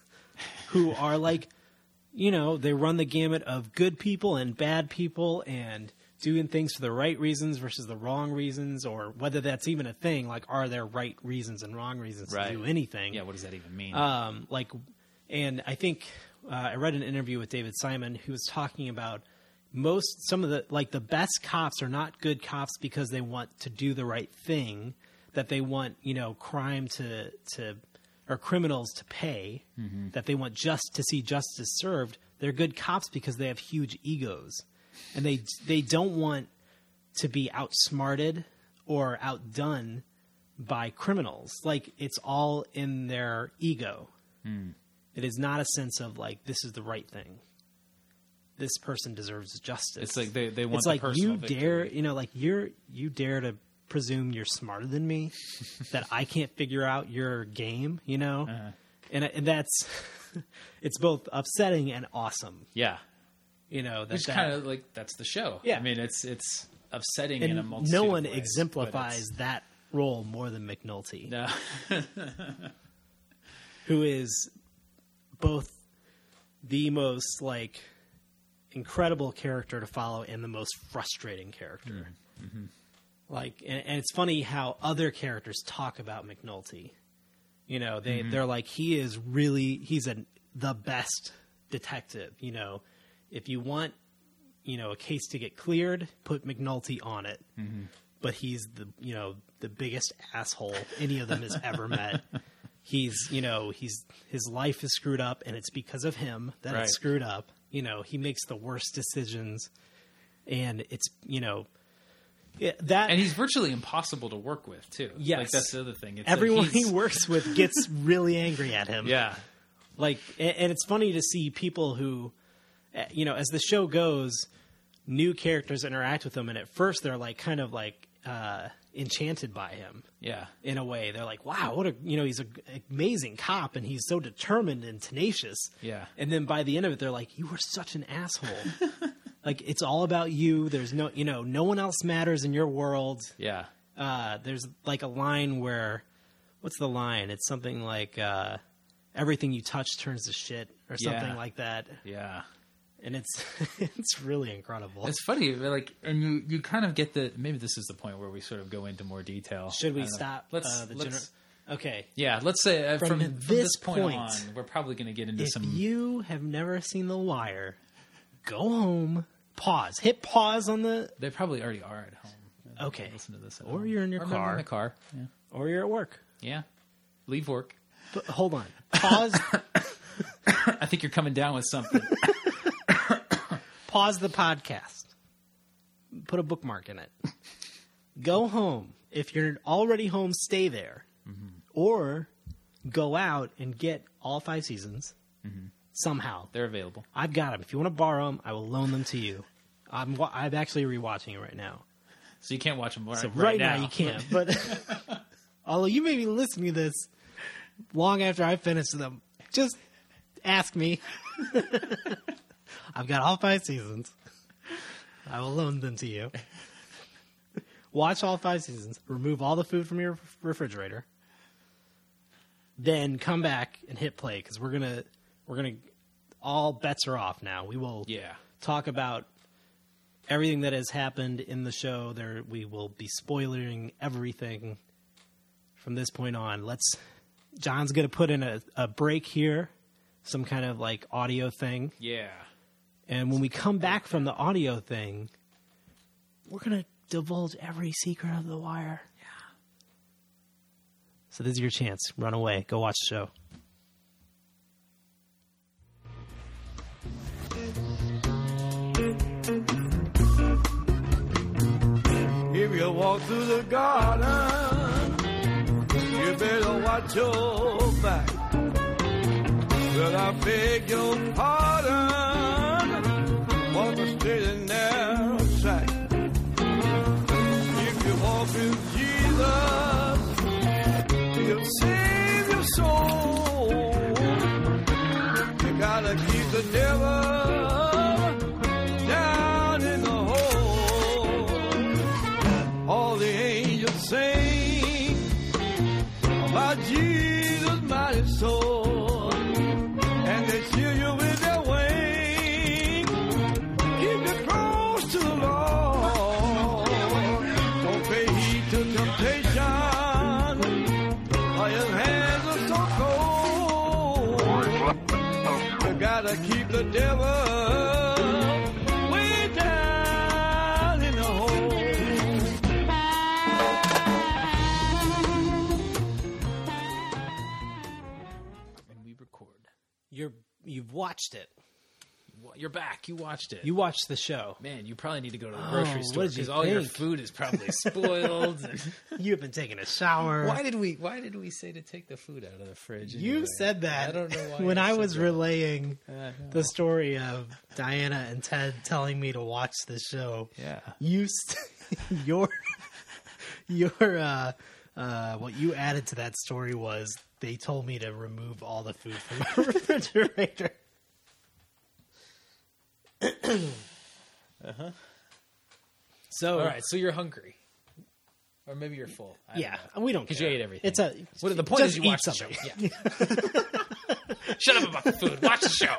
who are like, you know, they run the gamut of good people and bad people and doing things for the right reasons versus the wrong reasons, or whether that's even a thing. Like, are there right reasons and wrong reasons right. to do anything? Yeah. What does that even mean? Um, like, and I think, uh, I read an interview with David Simon who was talking about most, some of the, like the best cops are not good cops because they want to do the right thing, that they want, you know, crime to, to, or criminals to pay, mm-hmm. that they want just to see justice served. They're good cops because they have huge egos, and they they don't want to be outsmarted or outdone by criminals. Like, it's all in their ego. Mm. It is not a sense of like, this is the right thing. This person deserves justice. It's like they, they want it's the like personal you victory. dare, you know, like you're you dare to presume you're smarter than me, that I can't figure out your game, you know? Uh-huh. And, and that's, it's both upsetting and awesome. Yeah. You know, that's that, kind of like, that's the show. Yeah. I mean, it's, it's upsetting and in a multitude no one of ways, exemplifies that role more than McNulty. No. Who is both the most like incredible character to follow and the most frustrating character. Mm-hmm. Like, and, and it's funny how other characters talk about McNulty. You know, they mm-hmm. they're like, he is really he's a the best detective. You know, if you want, you know, a case to get cleared, put McNulty on it. Mm-hmm. But he's the you know the biggest asshole any of them has ever met. He's you know he's his life is screwed up, and it's because of him that right. it's screwed up. You know, he makes the worst decisions, and it's you know. Yeah, that and he's virtually impossible to work with too. Yes, like that's the other thing. It's everyone like he works with gets really angry at him. Yeah, like, and, and it's funny to see people who, you know, as the show goes, new characters interact with him, and at first they're like kind of like uh, enchanted by him. Yeah, in a way, they're like, "Wow, what a you know, he's an amazing cop, and he's so determined and tenacious." Yeah, and then by the end of it, they're like, "You were such an asshole." Like, it's all about you. There's no, you know, no one else matters in your world. Yeah. Uh, there's like a line where, what's the line? It's something like, uh, everything you touch turns to shit or something yeah. like that. Yeah. And it's, it's really incredible. It's funny. Like, and you, you kind of get the, maybe this is the point where we sort of go into more detail. Should we stop? Let's, uh, the let's gener- okay. Yeah. Let's say uh, from, from, this, from this point, point on, we're probably going to get into if some. If you have never seen The Wire, go home. Pause. Hit pause on the... They probably already are at home. Okay. Listen to this. Or home. You're in your or car. in the car. Yeah. Or you're at work. Yeah. Leave work. But hold on. Pause. I think you're coming down with something. Pause the podcast. put a bookmark in it. Go home. If you're already home, stay there. Mm-hmm. Or go out and get all five seasons mm-hmm. somehow. They're available. I've got them. If you want to borrow them, I will loan them to you. I'm wa- I'm actually rewatching it right now. So you can't watch them right, so right, right now. now you can't. But although you may be listening to this long after I finish them, just ask me. I've got all five seasons. I will loan them to you. Watch all five seasons. Remove all the food from your refrigerator. Then come back and hit play because we're gonna we're gonna all bets are off now. We will yeah. talk about everything that has happened in the show. There, we will be spoiling everything from this point on. Let's. John's gonna put in a, a break here, some kind of like audio thing. Yeah. And when we come back from the audio thing, we're gonna divulge every secret of The Wire. Yeah. So this is your chance. Run away. Go watch the show. If you walk through the garden, you better watch your back. Well, I beg your pardon, walk a straight and narrow track. If you walk with Jesus, he'll save your soul. You gotta keep the devil down in the hole. All the angels sing about Jesus' mighty soul, and they cheer you with their wings. Keep you close to the Lord. Don't pay heed to temptation, or your hands are so cold. You gotta keep the devil way down in the hole. And we record. You're you've watched it. You're back. You watched it. You watched the show. Man, you probably need to go to the Oh, grocery what store did you because all your think? food is probably spoiled. You have been taking a shower. Why did we? Why did we say to take the food out of the fridge? You anyway? said that I don't know why when I said was that. relaying I know. the story of Diana and Ted telling me to watch the show. Yeah. You, st- your, your, uh, uh, what you added to that story was they told me to remove all the food from my refrigerator. Uh-huh. So, All right, so you're hungry, or maybe you're full. I yeah, don't know. we don't 'Cause care. you ate everything. It's a What the point just is you eat watch the something. show. Yeah. Shut up about the food. Watch the show.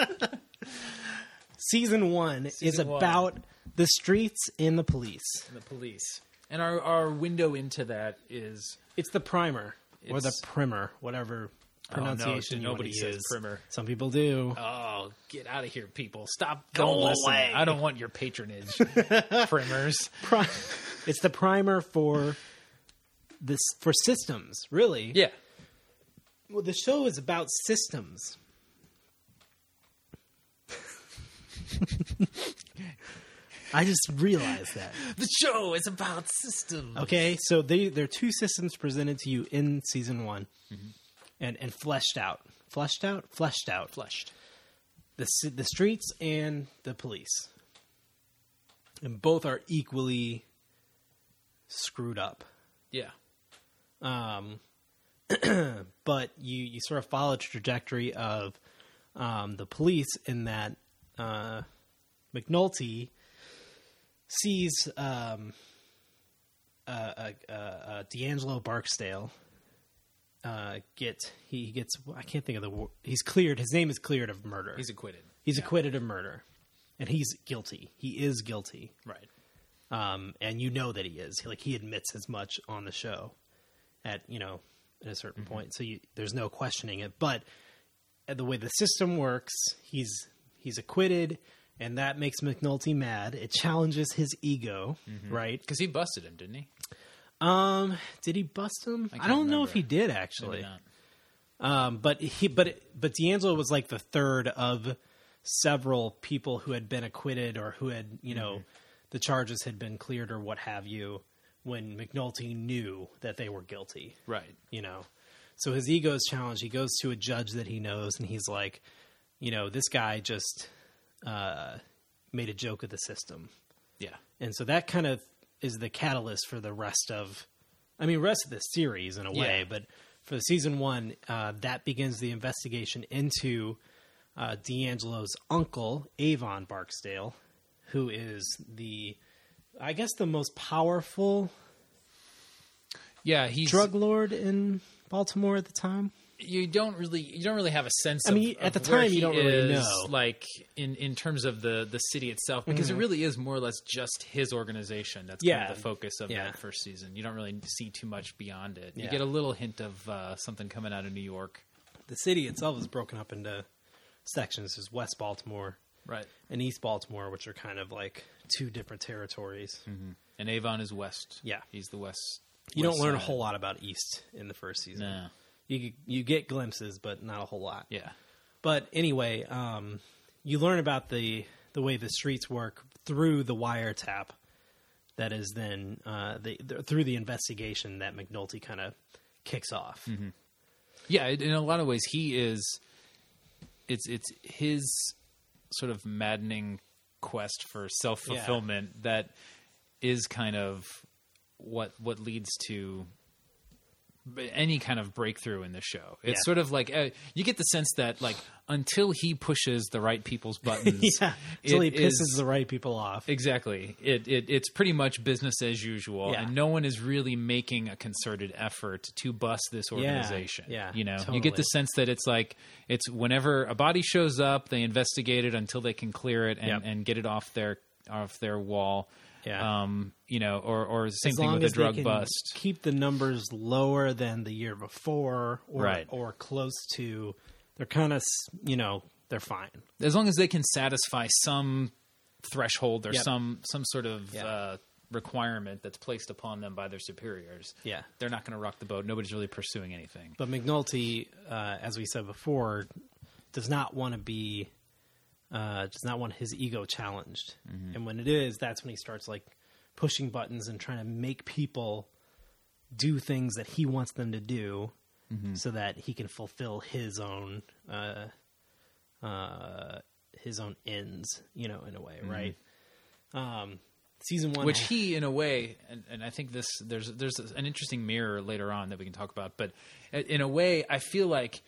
Season one is Season one. about the streets and the police. The police, and our our window into that is It's the primer or the It's- primer, whatever pronunciation no, you nobody want to says use. primer. Some people do. oh, get out of here, people! Stop. Go Don't listen. away. I don't want your patronage, primers. Pri- it's the primer for this for systems, really. Yeah. Well, the show is about systems. I just realized that. The show is about systems. Okay, so they there are two systems presented to you in season one, Mm-hmm. and and fleshed out, fleshed out, fleshed out, Fleshed. the ci- the streets and the police, and both are equally screwed up. Yeah. Um, but you you sort of follow the trajectory of um, the police in that uh, McNulty sees um, uh, uh, uh, uh, D'Angelo Barksdale uh, get he gets I can't think of the word. He's cleared. His name is cleared of murder. He's acquitted. He's acquitted of murder, and he's guilty. He is guilty. Right. Um, and you know that he is. Like he admits as much on the show, at you know, at a certain Mm-hmm. point. So you, there's no questioning it. But uh, the way the system works, he's he's acquitted, and that makes McNulty mad. It challenges his ego, Mm-hmm. right? Because he busted him, didn't he? Um, did he bust him? I I, can't don't know remember. if he did actually. Maybe not. Um, but he, but but D'Angelo was like the third of several people who had been acquitted or who had you know the charges had been cleared or what have you when McNulty knew that they were guilty. Right. You know, so his ego is challenged. He goes to a judge that he knows, and he's like, you know, this guy just uh, made a joke of the system. Yeah. And so that kind of is the catalyst for the rest of, I mean, rest of the series in a way, Yeah. but for the season one, uh, that begins the investigation into uh, D'Angelo's uncle, Avon Barksdale, who is the, I guess, the most powerful Yeah, he's drug lord in Baltimore at the time. You don't really, you don't really have a sense. I mean, of, at of the where time, you he don't really is, know. like in, in terms of the, the city itself, because Mhm. it really is more or less just his organization. That's Yeah. kind of the focus of Yeah. that first season. You don't really see too much beyond it. You Yeah. get a little hint of uh, something coming out of New York, The city itself is broken up into sections. There's West Baltimore right? and East Baltimore, which are kind of like two different territories. Mm-hmm. And Avon is west. Yeah. he's the west. You west don't learn a side. whole lot about East in the first season. No. You you get glimpses, but not a whole lot. Yeah. But anyway, um, you learn about the the way the streets work through the wiretap. That is then uh, the, the, through the investigation that McNulty kind of kicks off. Mm-hmm. Yeah, in a lot of ways, he is. It's it's his sort of maddening quest for self fulfillment that is kind of what what leads to any kind of breakthrough in the show. It's Yeah. sort of like uh, you get the sense that like until he pushes the right people's buttons, yeah, until he it pisses is- the right people off. Exactly. It, it it's pretty much business as usual, Yeah. and no one is really making a concerted effort to bust this organization. yeah, you know, you totally. get the sense that it's like it's whenever a body shows up, they investigate it until they can clear it and, Yep. and get it off their off their wall. Yeah. Um, you know, or or same As thing long with a as they drug can bust. keep the numbers lower than the year before, or Right. or close to, they're kind of, you know, they're fine. As long as they can satisfy some threshold or Yep. some some sort of Yeah. uh, requirement that's placed upon them by their superiors. Yeah. They're not going to rock the boat. Nobody's really pursuing anything. But McNulty, uh, as we said before, does not want to be, uh, does not want his ego challenged. Mm-hmm. And when it is, that's when he starts like pushing buttons and trying to make people do things that he wants them to do, Mm-hmm. so that he can fulfill his own, uh, uh, his own ends, you know, in a way, right? Um, season one, Mm-hmm. Which ha- he, in a way, and, and I think this there's there's an interesting mirror later on that we can talk about. But in a way, I feel like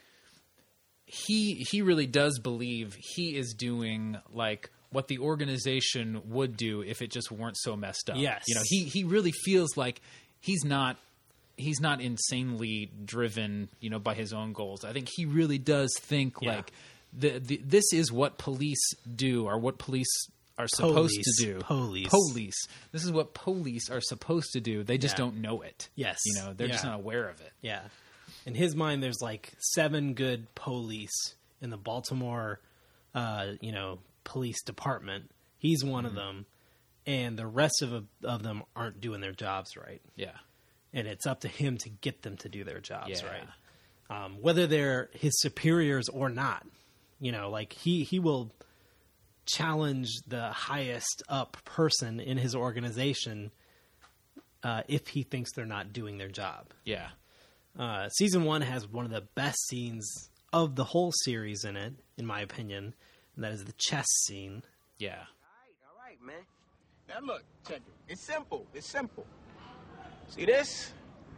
he he really does believe he is doing like what the organization would do if it just weren't so messed up. Yes. you know, he he really feels like he's not he's not insanely driven, you know, by his own goals. I think he really does think Yeah. like the, the this is what police do, or what police are supposed Police. to do. Police. Police. This is what police are supposed to do. They just Yeah. don't know it. Yes. You know, they're just Yeah. not aware of it. Yeah. In his mind, there's like seven good police in the Baltimore, uh, you know, police department. He's one of them, and the rest of of them aren't doing their jobs right. Yeah. And it's up to him to get them to do their jobs Yeah. right, um, whether they're his superiors or not. You know, like he he will challenge the highest up person in his organization uh, if he thinks they're not doing their job. Yeah. Uh, season one has one of the best scenes of the whole series in it, in my opinion, and that is the chess scene. Yeah. All right, man. Now look, check it. It's simple. It's simple. See this?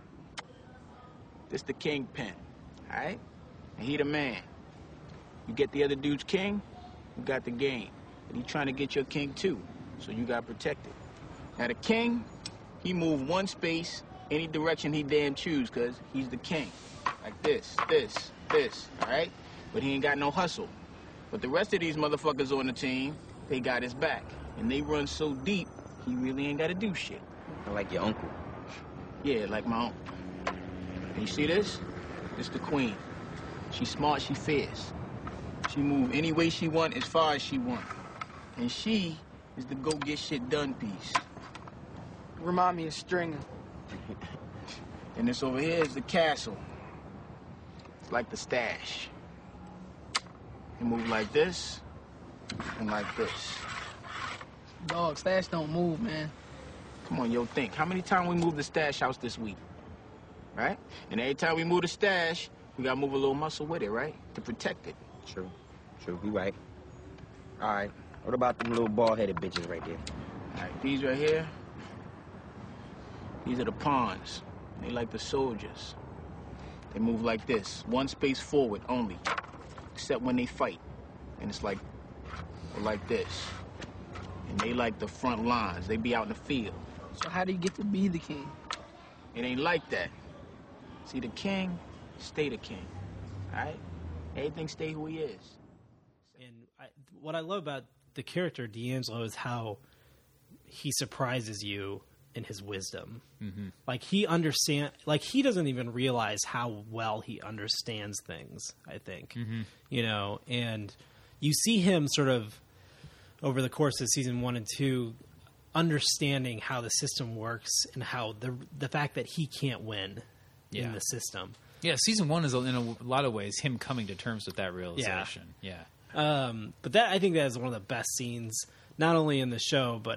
This the kingpin, all right? And he the man. You get the other dude's king, you got the game. And he trying to get your king too, so you got protected. Now the king, he move one space any direction he damn choose, cause he's the king. Like this, this, this, all right? But he ain't got no hustle. But the rest of these motherfuckers on the team, they got his back. And they run so deep, he really ain't got to do shit. Like your uncle. Yeah, like my own. And you see this? This the queen. She smart, she fierce. She move any way she want, as far as she want. And she is the go get shit done piece. Remind me of Stringer. And this over here is the castle. It's like the stash. You move like this and like this. Dog, stash don't move, man. Come on, yo, think. How many times we moved the stash house this week? Right? And every time we move the stash, we gotta move a little muscle with it, right? To protect it. True. True. You right. All right. What about them little bald-headed bitches right there? All right, these right here, these are the pawns. They like the soldiers. They move like this, one space forward only, except when they fight. And it's like, like this. And they like the front lines. They be out in the field. So how do you get to be the king? It ain't like that. See, the king, stay the king, all right? Everything stay who he is. And I, what I love about the character D'Angelo is how he surprises you in his wisdom. Mm-hmm. Like he understand, like he doesn't even realize how well he understands things. I think, Mm-hmm. you know, and you see him sort of over the course of season one and two, understanding how the system works and how the the fact that he can't win Yeah. in the system. Yeah, season one is in a lot of ways him coming to terms with that realization. Yeah. Um, but that I think that is one of the best scenes, not only in the show but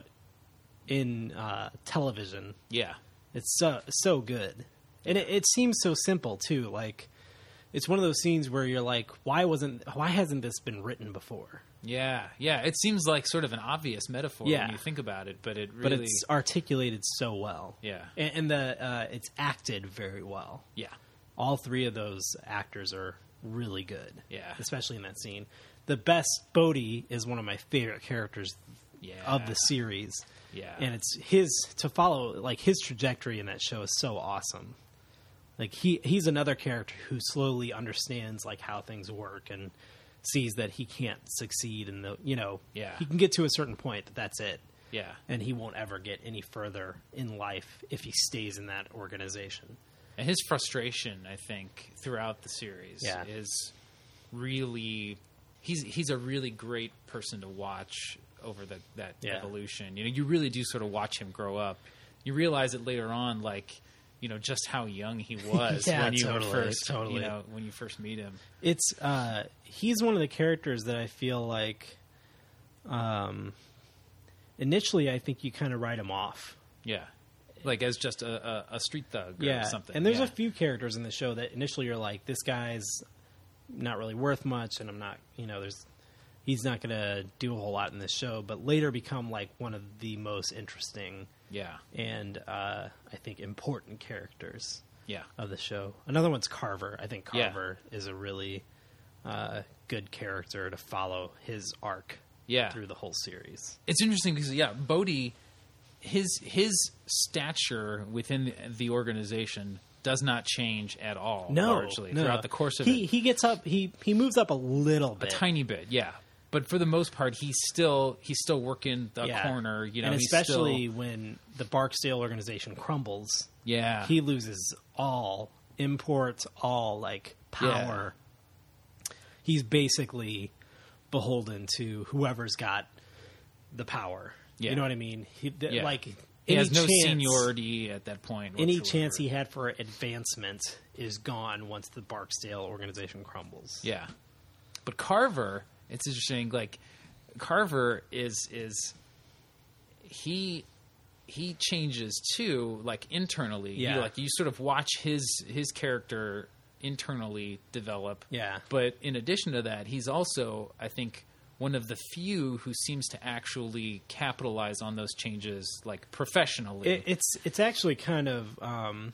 in uh, television. Yeah. It's so so good, and it, it seems so simple too. Like it's one of those scenes where you're like, why wasn't why hasn't this been written before? Yeah, yeah. It seems like sort of an obvious metaphor Yeah. when you think about it, but it really, But it's articulated so well. Yeah. and, and the uh, it's acted very well. Yeah. All three of those actors are really good. Yeah. especially in that scene. The best Bodhi is one of my favorite characters Yeah. of the series. Yeah. And it's his to follow, like his trajectory in that show is so awesome. Like he he's another character who slowly understands like how things work and sees that he can't succeed in the, you know, Yeah. he can get to a certain point that that's it. Yeah. And he won't ever get any further in life if he stays in that organization. And his frustration, I think, throughout the series Yeah. is really he's he's a really great person to watch over the that Yeah. evolution. You know, you really do sort of watch him grow up. You realize it later on, like, you know, just how young he was Yeah, when you totally, first totally. you know, when you first meet him. It's uh he's one of the characters that I feel like um initially I think you kind of write him off. Yeah. Like as just a, a, a street thug Yeah. or something. And there's yeah. a few characters in the show that initially you're like, this guy's not really worth much and I'm not, you know, there's he's not going to do a whole lot in this show, but later become like one of the most interesting Yeah. and uh I think important characters. Yeah. Of the show. Another one's Carver. I think Yeah. Carver is a really uh, good character to follow his arc Yeah. through the whole series. It's interesting because yeah, Bodhi, his his stature within the, the organization does not change at all. No, largely no. throughout the course of he it, he gets up. He he moves up a little a bit, tiny bit, yeah. But for the most part, he's still he's still working the Yeah. corner. You know, and he's especially still, when the Barksdale organization crumbles. Yeah. he loses all imports, all like power. He's basically beholden to whoever's got the power. Yeah. You know what I mean? He, th- Yeah. Like he any has no chance- seniority at that point. Any whatsoever. chance he had for advancement is gone once the Barksdale organization crumbles. Yeah. But Carver, it's interesting. Like Carver is is he he changes too, like internally. Yeah. You, like you sort of watch his his character internally develop. Yeah. But in addition to that, he's also, I think, one of the few who seems to actually capitalize on those changes, like professionally. It, it's it's actually kind of um,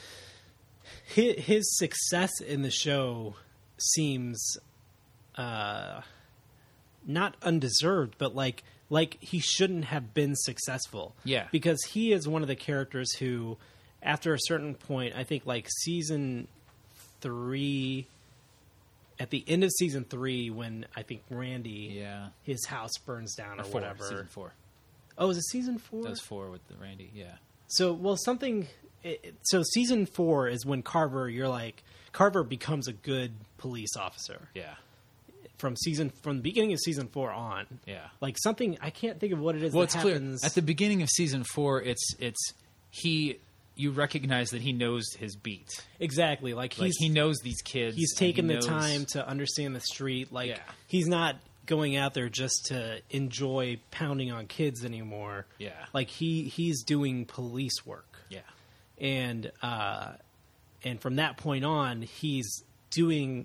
his, his success in the show seems uh, not undeserved, but like like he shouldn't have been successful. Yeah. because he is one of the characters who, after a certain point, I think like season three. At the end of season three, when I think Randy, yeah, his house burns down or, Or four, whatever. season four. Oh, is it season four? That was four with the Randy. Yeah. So, well, something. It, so, season four is when Carver. You're like Carver becomes a good police officer. Yeah. From season from the beginning of season four on. Yeah. Like something I can't think of what it is. Well, that it's clear happens. at the beginning of season four. It's it's he. You recognize that he knows his beat. Exactly. Like Like he's he knows these kids. He's and taken he the knows- time to understand the street. Like Yeah. he's not going out there just to enjoy pounding on kids anymore. Yeah. Like he he's doing police work. Yeah. And uh, and from that point on, he's doing,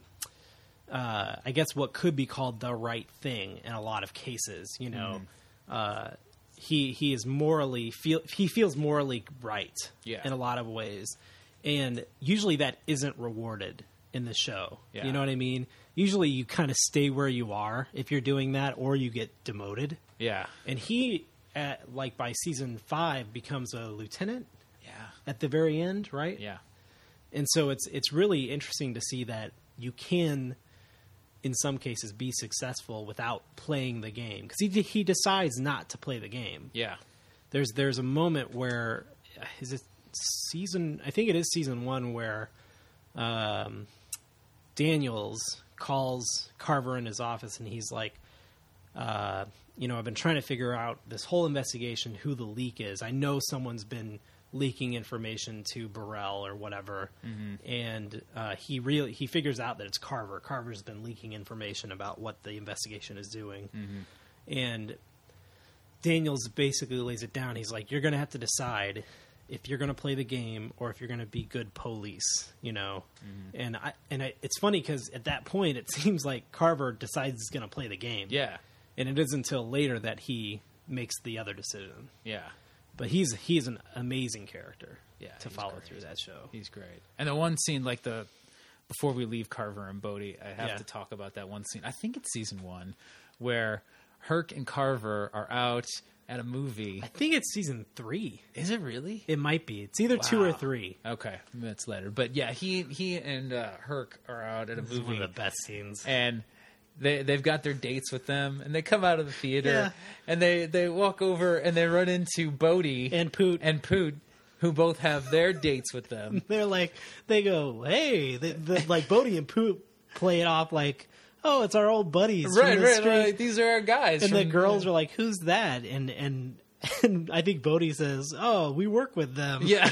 uh, I guess, what could be called the right thing in a lot of cases. You know, mm. uh, he he is morally feel he feels morally right. Yeah. In a lot of ways, and usually that isn't rewarded in the show. Yeah. You know what I mean? Usually you kind of stay where you are if you're doing that, or you get demoted. Yeah. And he, at, like by season five, becomes a lieutenant. Yeah. At the very end, right? Yeah. And so it's it's really interesting to see that you can, in some cases, be successful without playing the game, because he he decides not to play the game. Yeah. There's there's a moment where is it season? I think it is season one where. Um, Daniels calls Carver in his office and he's like, uh, you know, I've been trying to figure out this whole investigation, who the leak is. I know someone's been leaking information to Burrell or whatever. Mm-hmm. And uh, he really he figures out that it's Carver. Carver's been leaking information about what the investigation is doing. Mm-hmm. And Daniels basically lays it down. He's like, you're going to have to decide if you're going to play the game or if you're going to be good police, you know. Mm-hmm. And I and I, it's funny because at that point it seems like Carver decides he's going to play the game. Yeah. And it isn't until later that he makes the other decision. Yeah. But he's he's an amazing character. Yeah, to follow great. through that show. He's great. And the one scene, like the before we leave Carver and Bodhi, I have yeah. to talk about that one scene. I think it's season one where Herc and Carver are out at a movie. I think it's season three. Is it really? It might be. It's either wow. two or three. Okay, that's later. But yeah, he he and uh, Herc are out at a this movie. Is one of the best scenes. And they they've got their dates with them, and they come out of the theater, yeah. and they they walk over and they run into Bodhi and Poot and Poot, who both have their dates with them. They're like, they go, hey, they, the, like Bodhi and Poot play it off like, oh, it's our old buddies. Right, right, right. These are our guys. And from, the girls are like, who's that? And and and I think Bodhi says, oh, we work with them. Yeah.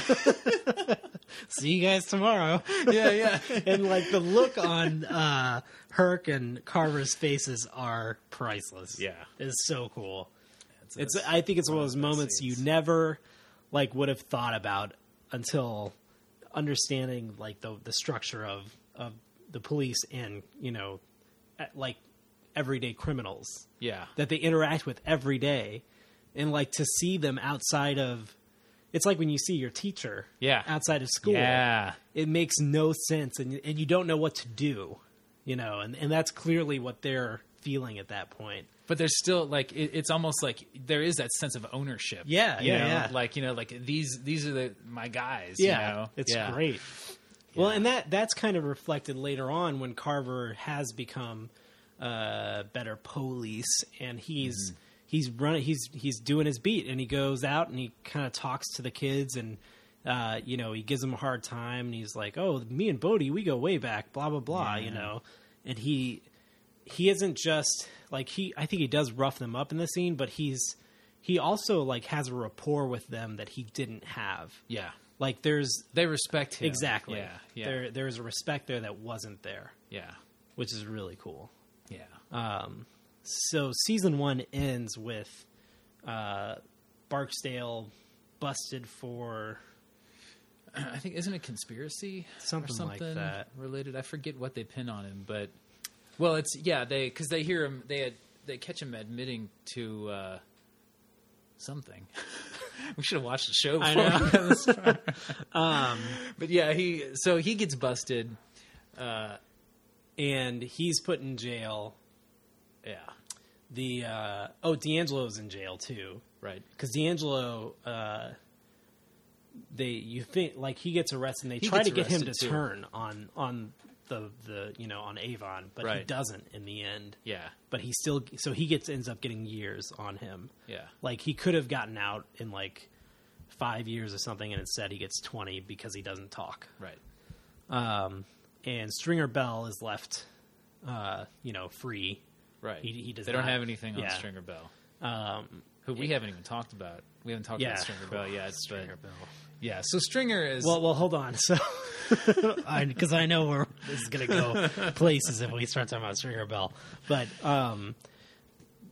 See you guys tomorrow. Yeah, yeah. And like the look on uh, Herc and Carver's faces are priceless. Yeah. It's so cool. It's, it's I think it's one of those moments you never like would have thought about until understanding like the the structure of, of the police and, you know, like everyday criminals. Yeah. That they interact with every day. And like to see them outside of, it's like when you see your teacher yeah. outside of school. Yeah. It makes no sense and and you don't know what to do, you know, and, and that's clearly what they're feeling at that point. But there's still like it, it's almost like there is that sense of ownership. Yeah, you yeah, know? yeah. Like, you know, like these these are the my guys. Yeah, you know? it's yeah. great. Yeah. Well, and that that's kind of reflected later on when Carver has become uh, better police, and he's mm-hmm. he's running, he's he's doing his beat, and he goes out and he kind of talks to the kids, and uh, you know, he gives them a hard time, and he's like, "Oh, me and Bodhi, we go way back, blah blah blah," yeah. you know, and he he isn't just like he. I think he does rough them up in the scene, but he's he also like has a rapport with them that he didn't have. Yeah. Like there's they respect him. Exactly. Yeah, yeah. There there's a respect there that wasn't there. Yeah. Which is really cool. Yeah. Um so season one ends with uh Barksdale busted for I think isn't it conspiracy something, or something like that related? I forget what they pin on him, but well, it's yeah, they cuz they hear him they had, they catch him admitting to uh something. We should have watched the show before. I know. um, but yeah, he so he gets busted, uh, and he's put in jail. Yeah. The uh, oh, D'Angelo's in jail too, right? Because D'Angelo, uh, they you think like he gets arrested. and They he try to get him to too. turn on on the the you know on Avon, but right. he doesn't in the end. Yeah. But he still so he gets ends up getting years on him. Yeah. Like he could have gotten out in like five years or something, and instead he gets twenty because he doesn't talk. Right. Um, and Stringer Bell is left, uh, you know, free. Right. He, he does. They not, don't have anything on yeah. Stringer Bell. Um, who we haven't even talked about. We haven't talked yeah. about Stringer Bell yet. Stringer but, Bell. Yeah. So Stringer is well. Well, hold on. So, because I, I know where this is going to go places if we start talking about Stringer Bell, but um,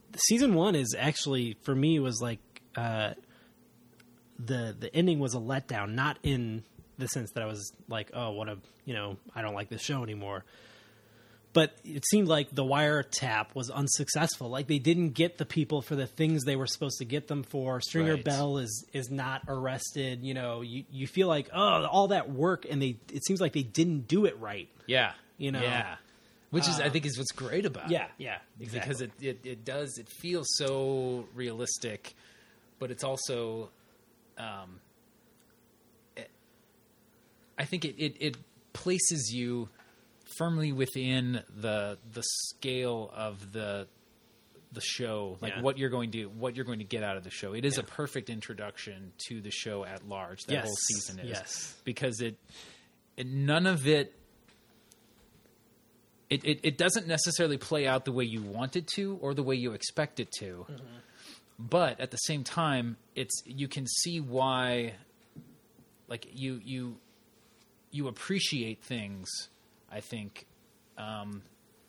season one is actually, for me, was like uh, the the ending was a letdown, not in the sense that I was like, oh, what a, you know, I don't like this show anymore. But it seemed like the wiretap was unsuccessful. Like they didn't get the people for the things they were supposed to get them for. Stringer Right. Bell is is not arrested. You know, you, you feel like, oh, all that work, and they it seems like they didn't do it right. Yeah. You know? Yeah. Which is, Uh, I think, is what's great about Yeah, it. yeah, exactly. Because it, it, it does, it feels so realistic, but it's also, um, it, I think it, it, it places you firmly within the the scale of the the show, like Yeah. what you're going to what you're going to get out of the show. It is Yeah. a perfect introduction to the show at large. That Yes. whole season is Yes. because it, it none of it, it it it doesn't necessarily play out the way you want it to or the way you expect it to. Mm-hmm. But at the same time, it's you can see why, like you you you appreciate things. I think um,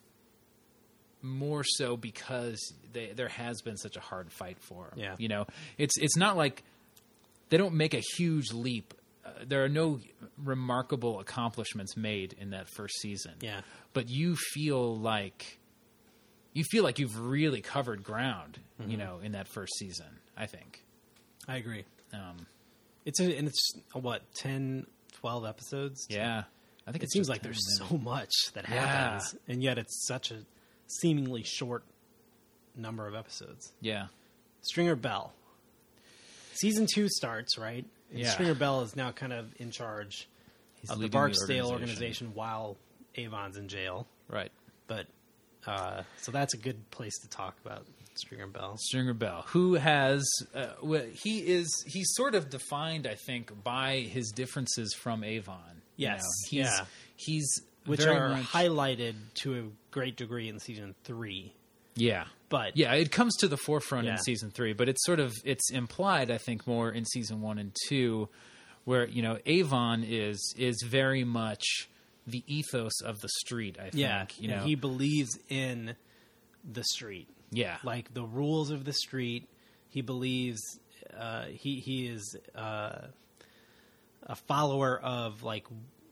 more so because they, there has been such a hard fight for them. Yeah. You know, it's it's not like they don't make a huge leap. Uh, there are no remarkable accomplishments made in that first season. Yeah. But you feel like you feel like you've really covered ground. Mm-hmm. You know, in that first season. I think. I agree. Um, It's a, and it's a, what ten, twelve episodes. yeah. I think It it's seems just like ten there's minutes. so much that Yeah. happens, and yet it's such a seemingly short number of episodes. Yeah. Stringer Bell. Season two starts, right? And Yeah. Stringer Bell is now kind of in charge He's of the leading the Barksdale organization. organization. while Avon's in jail. Right. But uh, so that's a good place to talk about Stringer Bell. Stringer Bell, who has uh, well, he is he's sort of defined, I think, by his differences from Avon. You Yes, know, he's, yeah. he's Which very are much- highlighted to a great degree in season three. yeah, But yeah, it comes to the forefront Yeah. in season three, but it's sort of it's implied, I think, more in season one and two, where you know Avon is is very much the ethos of the street. I think, yeah, you and know, he believes in the street. yeah, Like the rules of the street. He believes uh, he he is uh, a follower of like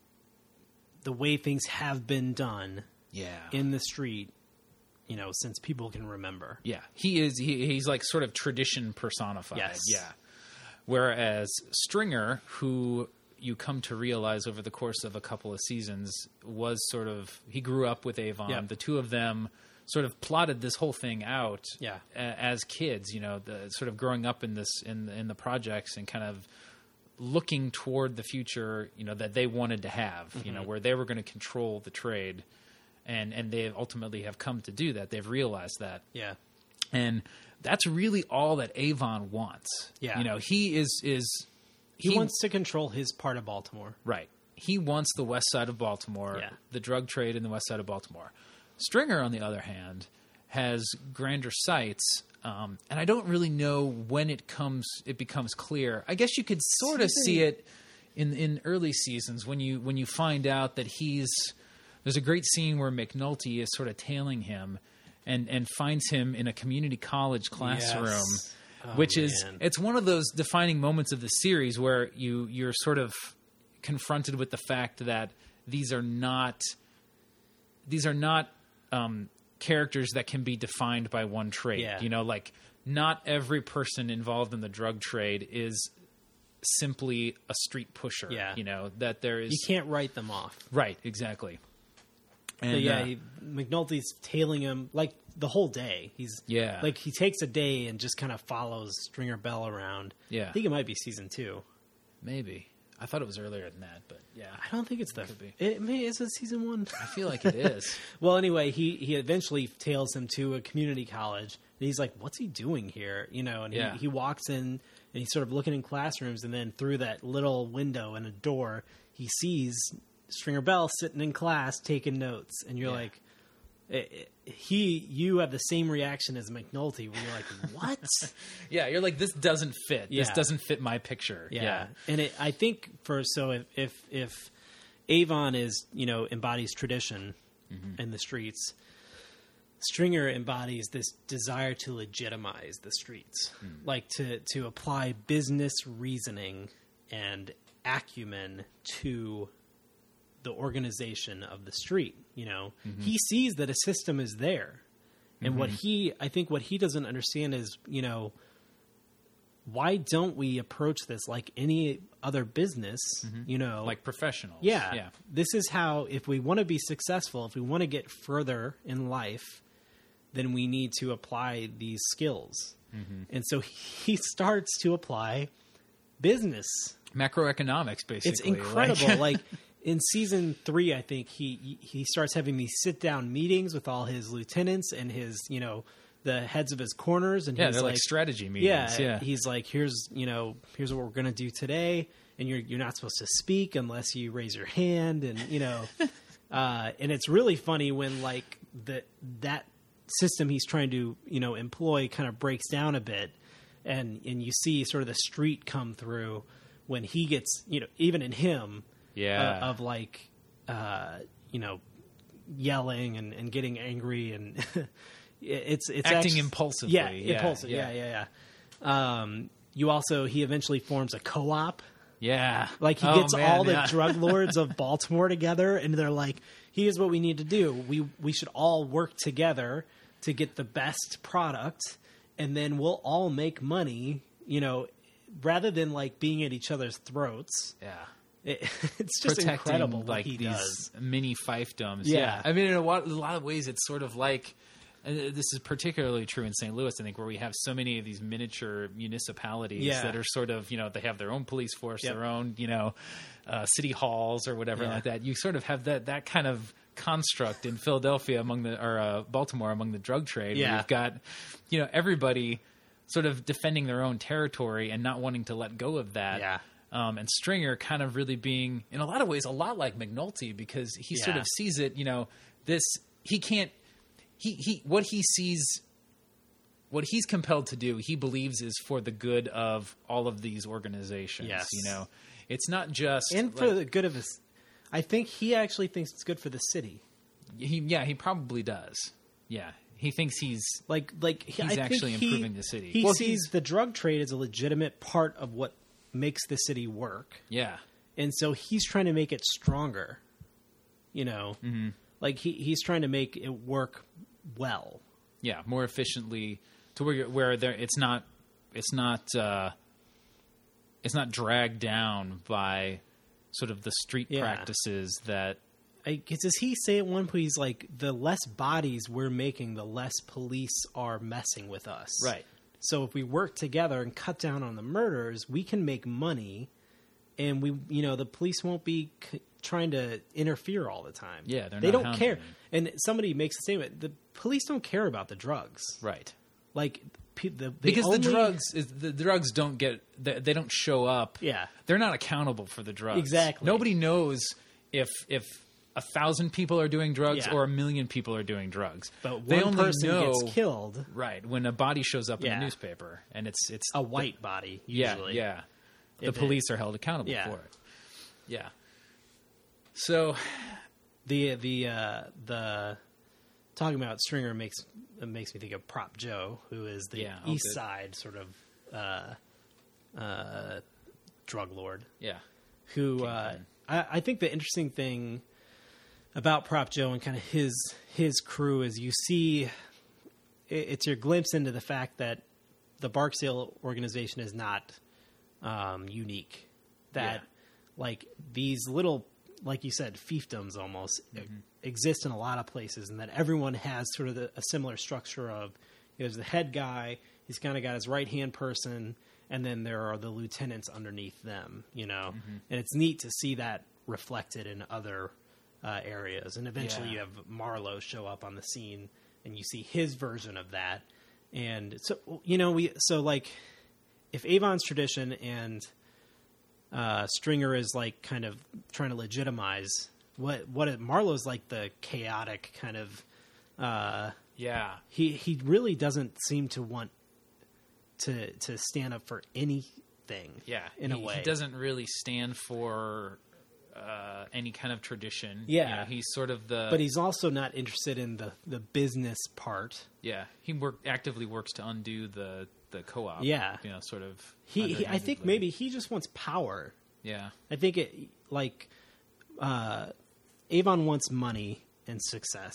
the way things have been done yeah, in the street. You know, since people can remember. yeah. He is he, he's like sort of tradition personified. Yes. Yeah. Whereas Stringer, who you come to realize over the course of a couple of seasons, was sort of he grew up with Avon. Yep. The two of them sort of plotted this whole thing out Yeah. a- as kids. You know, the sort of growing up in this in in the projects and kind of looking toward the future. You know, that they wanted to have. You know, Mhm. where they were going to control the trade, and and they ultimately have come to do that. They've realized that. Yeah. And that's really all that Avon wants. Yeah. You know, he is is He, wants to control his part of Baltimore. right. He wants the west side of Baltimore, Yeah. the drug trade in the west side of Baltimore. Stringer, on the other hand, has grander sights, um, and I don't really know when it comes. It becomes clear. I guess you could sort of see it in in early seasons when you when you find out that he's. There's a great scene where McNulty is sort of tailing him, and and finds him in a community college classroom. Yes. Oh, Which is man. it's one of those defining moments of the series where you you're sort of confronted with the fact that these are not these are not um, characters that can be defined by one trait. Yeah. You know, like not every person involved in the drug trade is simply a street pusher. Yeah. You know, that there is You can't write them off. right, exactly. But And yeah, uh, he, McNulty's tailing him like the whole day. He's Yeah. like he takes a day and just kind of follows Stringer Bell around. Yeah. I think it might be season two. maybe. I thought it was earlier than that, but yeah. I don't think it's the. Could be. It may is it season one. I feel like it is. Well, anyway, he he eventually tails him to a community college, and he's like, "What's he doing here?" You know, and Yeah. he, he walks in and he's sort of looking in classrooms, and then through that little window and a door, he sees Stringer Bell sitting in class taking notes, and you're Yeah. like, eh, eh, he, you have the same reaction as McNulty, where you're like, "What?" Yeah, you're like, this doesn't fit. This Yeah. doesn't fit my picture. Yeah. Yeah. And it, I think for so if, if if Avon is, you know, embodies tradition Mm-hmm. in the streets, Stringer embodies this desire to legitimize the streets, mm. like to to apply business reasoning and acumen to the organization of the street. You know, mm-hmm. he sees that a system is there, and mm-hmm. what he, I think, what he doesn't understand is, you know, why don't we approach this like any other business? Mm-hmm. You know, like professionals. Yeah, yeah. This is how, if we want to be successful, if we want to get further in life, then we need to apply these skills. Mm-hmm. And so he starts to apply business. Macroeconomics, basically. It's incredible. Like, like in season three, I think he he starts having these sit-down meetings with all his lieutenants and his, you know, the heads of his corners. And yeah, he's they're like, like strategy meetings. Yeah, yeah. He's like, here's, you know, here's what we're going to do today. And you're you're not supposed to speak unless you raise your hand. And, you know, uh, and it's really funny when, like, the, that system he's trying to, you know, employ kind of breaks down a bit, and and you see sort of the street come through when he gets, you know, even in him, yeah, uh, of like, uh, you know, yelling and, and getting angry, and it's it's acting actually, impulsively, yeah, yeah, impulsive, yeah, yeah, yeah. yeah. Um, you also he eventually forms a co-op. Yeah. Like he oh, gets man, all the yeah. drug lords of Baltimore together, and they're like, here's what we need to do. We we should all work together to get the best product, and then we'll all make money, you know, rather than like being at each other's throats. Yeah. It, it's just Protecting, incredible what like he these does. mini fiefdoms. Yeah. yeah. I mean, in a lot, a lot of ways, it's sort of like, and this is particularly true in Saint Louis, I think, where we have so many of these miniature municipalities Yeah. that are sort of, you know, they have their own police force, Yep. their own, you know, uh, city halls or whatever Yeah. like that. You sort of have that that kind of construct in Philadelphia among the, or uh, Baltimore among the drug trade. Yeah. Where you've got, you know, everybody sort of defending their own territory and not wanting to let go of that. Yeah. Um, and Stringer kind of really being, in a lot of ways, a lot like McNulty, because he sort Yeah. of sees it, you know, this, he can't, he, he, what he sees, what he's compelled to do, he believes is for the good of all of these organizations. Yes. You know, it's not just. And for like, the good of his, I think he actually thinks it's good for the city. he, yeah, he probably does. Yeah. He thinks he's Like, like he, he's I actually think he, improving the city. He Well, sees he's- the drug trade as a legitimate part of what makes the city work. yeah. And so he's trying to make it stronger, you know, Mm-hmm. like he, he's trying to make it work well. Yeah, more efficiently to where you're, where there it's not it's not uh, it's not dragged down by sort of the street Yeah. practices that. I, does he say at one point, he's like, the less bodies we're making, the less police are messing with us. Right. So if we work together and cut down on the murders, we can make money, and we, you know, the police won't be c- trying to interfere all the time. Yeah, they're they not don't care. hounding. And somebody makes the statement: the police don't care about the drugs, Right. like pe- the they Because only, the drugs is the drugs don't get they, they don't show up. Yeah. They're not accountable for the drugs. Exactly. Nobody knows if if a thousand people are doing drugs Yeah. or a million people are doing drugs. But they one only person know, gets killed. right, when a body shows up in Yeah. the newspaper, and it's it's A white body, yeah usually. yeah. The If it- police are held accountable Yeah. for it. Yeah. So The the uh, the talking about Stringer makes it makes me think of Prop Joe, who is the Yeah, oh, East good. Side sort of uh, uh, drug lord. yeah. Who uh, I, I think the interesting thing about Prop Joe and kind of his his crew is you see it, it's your glimpse into the fact that the Barksdale organization is not um, unique. That Yeah. like these little, like you said, fiefdoms almost Mm-hmm. exist in a lot of places, and that everyone has sort of the, a similar structure of there's the head guy, he's kind of got his right hand person, and then there are the lieutenants underneath them, you know. Mm-hmm. And it's neat to see that reflected in other uh, areas. And eventually Yeah. you have Marlowe show up on the scene, and you see his version of that. And so, you know, we so like if Avon's tradition and uh, Stringer is like kind of trying to legitimize what what it, Marlowe's like the chaotic kind of. Uh, Yeah. he he really doesn't seem to want to to stand up for anything. Yeah. in he, a way, He doesn't really stand for uh, uh, any kind of tradition. Yeah. You know, he's sort of the. But he's also not interested in the, the business part. Yeah, he work actively works to undo the the co-op. Yeah, you know, sort of. He, he I think maybe he just wants power. Yeah, I think it like uh, Avon wants money and success.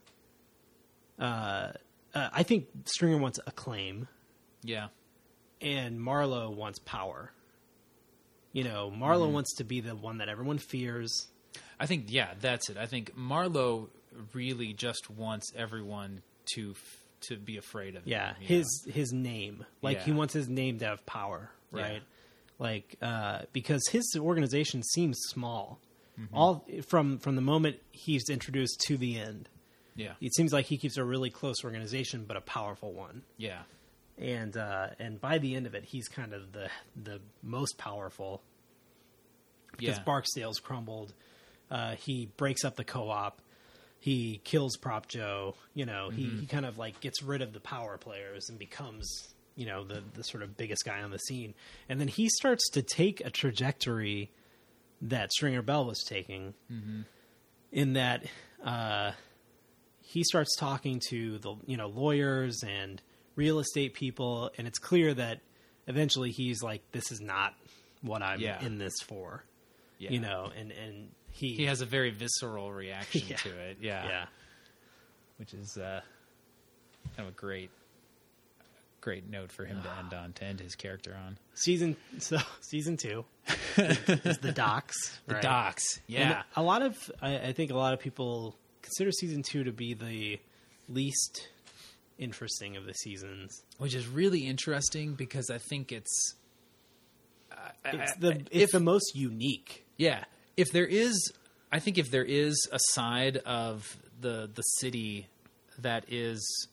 Uh, uh, I think Stringer wants acclaim. Yeah, and Marlowe wants power. You know, Marlowe Mhm. wants to be the one that everyone fears. I think yeah, that's it. I think Marlowe really just wants everyone to to be afraid of him. Yeah, you his his name, like Yeah. he wants his name to have power, Yeah. right? Like uh, because his organization seems small, Mhm. all from from the moment he's introduced to the end. Yeah. It seems like he keeps a really close organization, but a powerful one. Yeah. And uh, and by the end of it, he's kind of the the most powerful because Yeah. Barksdale's crumbled. Uh, he breaks up the co-op. He kills Prop Joe. You know, he, Mhm. he kind of like gets rid of the power players and becomes, you know, the the sort of biggest guy on the scene. And then he starts to take a trajectory that Stringer Bell was taking, Mhm. in that uh, he starts talking to the you know lawyers and real estate people, and it's clear that eventually he's like, this is not what I'm Yeah. in this for. Yeah. You know, and, and he He has a very visceral reaction Yeah. to it. Yeah. Yeah. Which is uh, kind of a great, great note for him to end on, to end his character on. season so season two is the Docks. The right? Docks, yeah. And a lot of I, I think a lot of people consider season two to be the least interesting of the seasons. Which is really interesting because I think it's uh, It's I- the I- it's if- the most unique. Yeah, if there is, I think if there is a side of the the city that is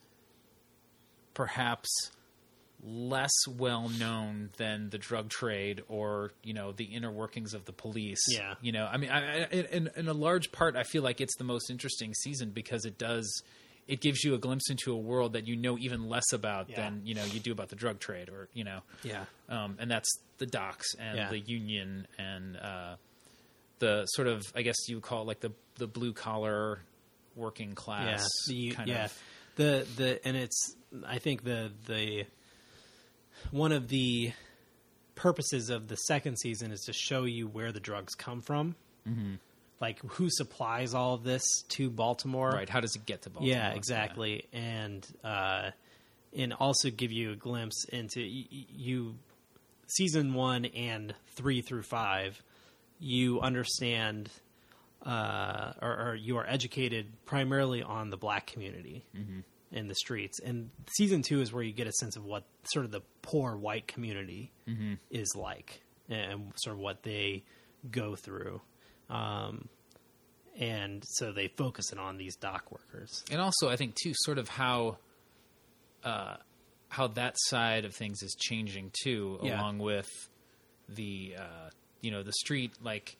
perhaps less well known than the drug trade or, you know, the inner workings of the police. Yeah. You know, I mean, I, I, in, in a large part, I feel like it's the most interesting season because it does, it gives you a glimpse into a world that you know even less about Yeah. than, you know, you do about the drug trade or, you know. Yeah. Um, and that's the docks and Yeah. the union and uh, the sort of, I guess you would call it like the, the blue collar working class Yeah, the, kind yeah. of. The the and it's I think the the one of the purposes of the second season is to show you where the drugs come from, Mhm. like who supplies all of this to Baltimore. Right. How does it get to Baltimore? Yeah, exactly, and uh, and also give you a glimpse into you, you season one and three through five. You understand. Uh, or, or you are educated primarily on the black community Mhm. in the streets. And season two is where you get a sense of what sort of the poor white community Mhm. is like and sort of what they go through. Um, and so they focus it on these dock workers. And also, I think too, sort of how, uh, how that side of things is changing too, Yeah. along with the, uh, you know, the street, like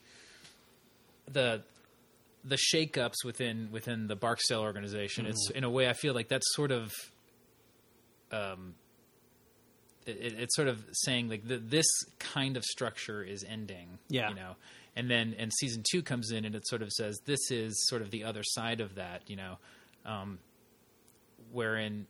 the the shakeups within within the Barksdale organization. Mm-hmm. It's in a way, I feel like that's sort of, um, it, it's sort of saying like the, this kind of structure is ending. Yeah. you know. And then, and season two comes in, and it sort of says this is sort of the other side of that, you know, um, wherein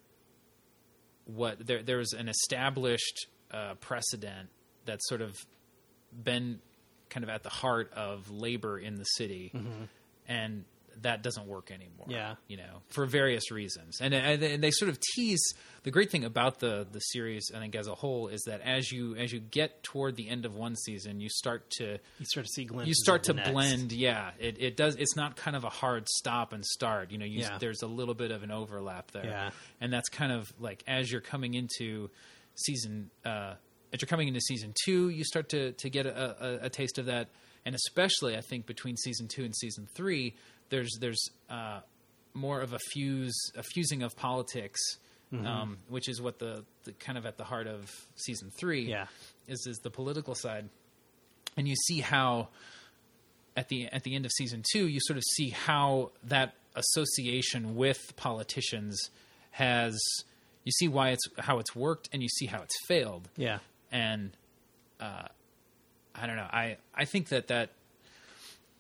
what there there's an established uh, precedent that's sort of been kind of at the heart of labor in the city, Mhm. and that doesn't work anymore. Yeah. you know, for various reasons, and and, and they sort of tease. The great thing about the the series, I think, as a whole, is that as you as you get toward the end of one season, you start to You start to see glimpses. you start of to the next. blend. Yeah, it it does. It's not kind of a hard stop and start. You know, you, Yeah. there's a little bit of an overlap there. Yeah. and that's kind of like as you're coming into season. Uh, as you're coming into season two, you start to to get a, a, a taste of that, and especially I think between season two and season three, there's there's uh, more of a fuse a fusing of politics, Mhm. um, which is what the, the kind of at the heart of season three Yeah. is is the political side, and you see how at the at the end of season two, you sort of see how that association with politicians has. You see why it's how it's worked, and you see how it's failed. Yeah. And uh, I don't know. I, I think that that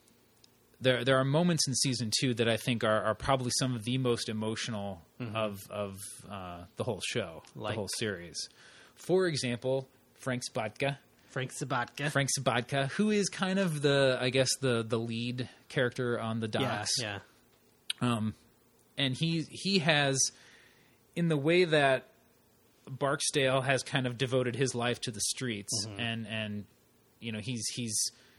there there are moments in season two that I think are, are probably some of the most emotional Mhm. of of uh, the whole show, Like? the whole series. For example, Frank Sabatka. Frank Sabatka. Frank Sabatka, who is kind of the, I guess, the the lead character on the docks. Yeah, Um, and he he has, in the way that Barksdale has kind of devoted his life to the streets, Mhm. and and you know he's he's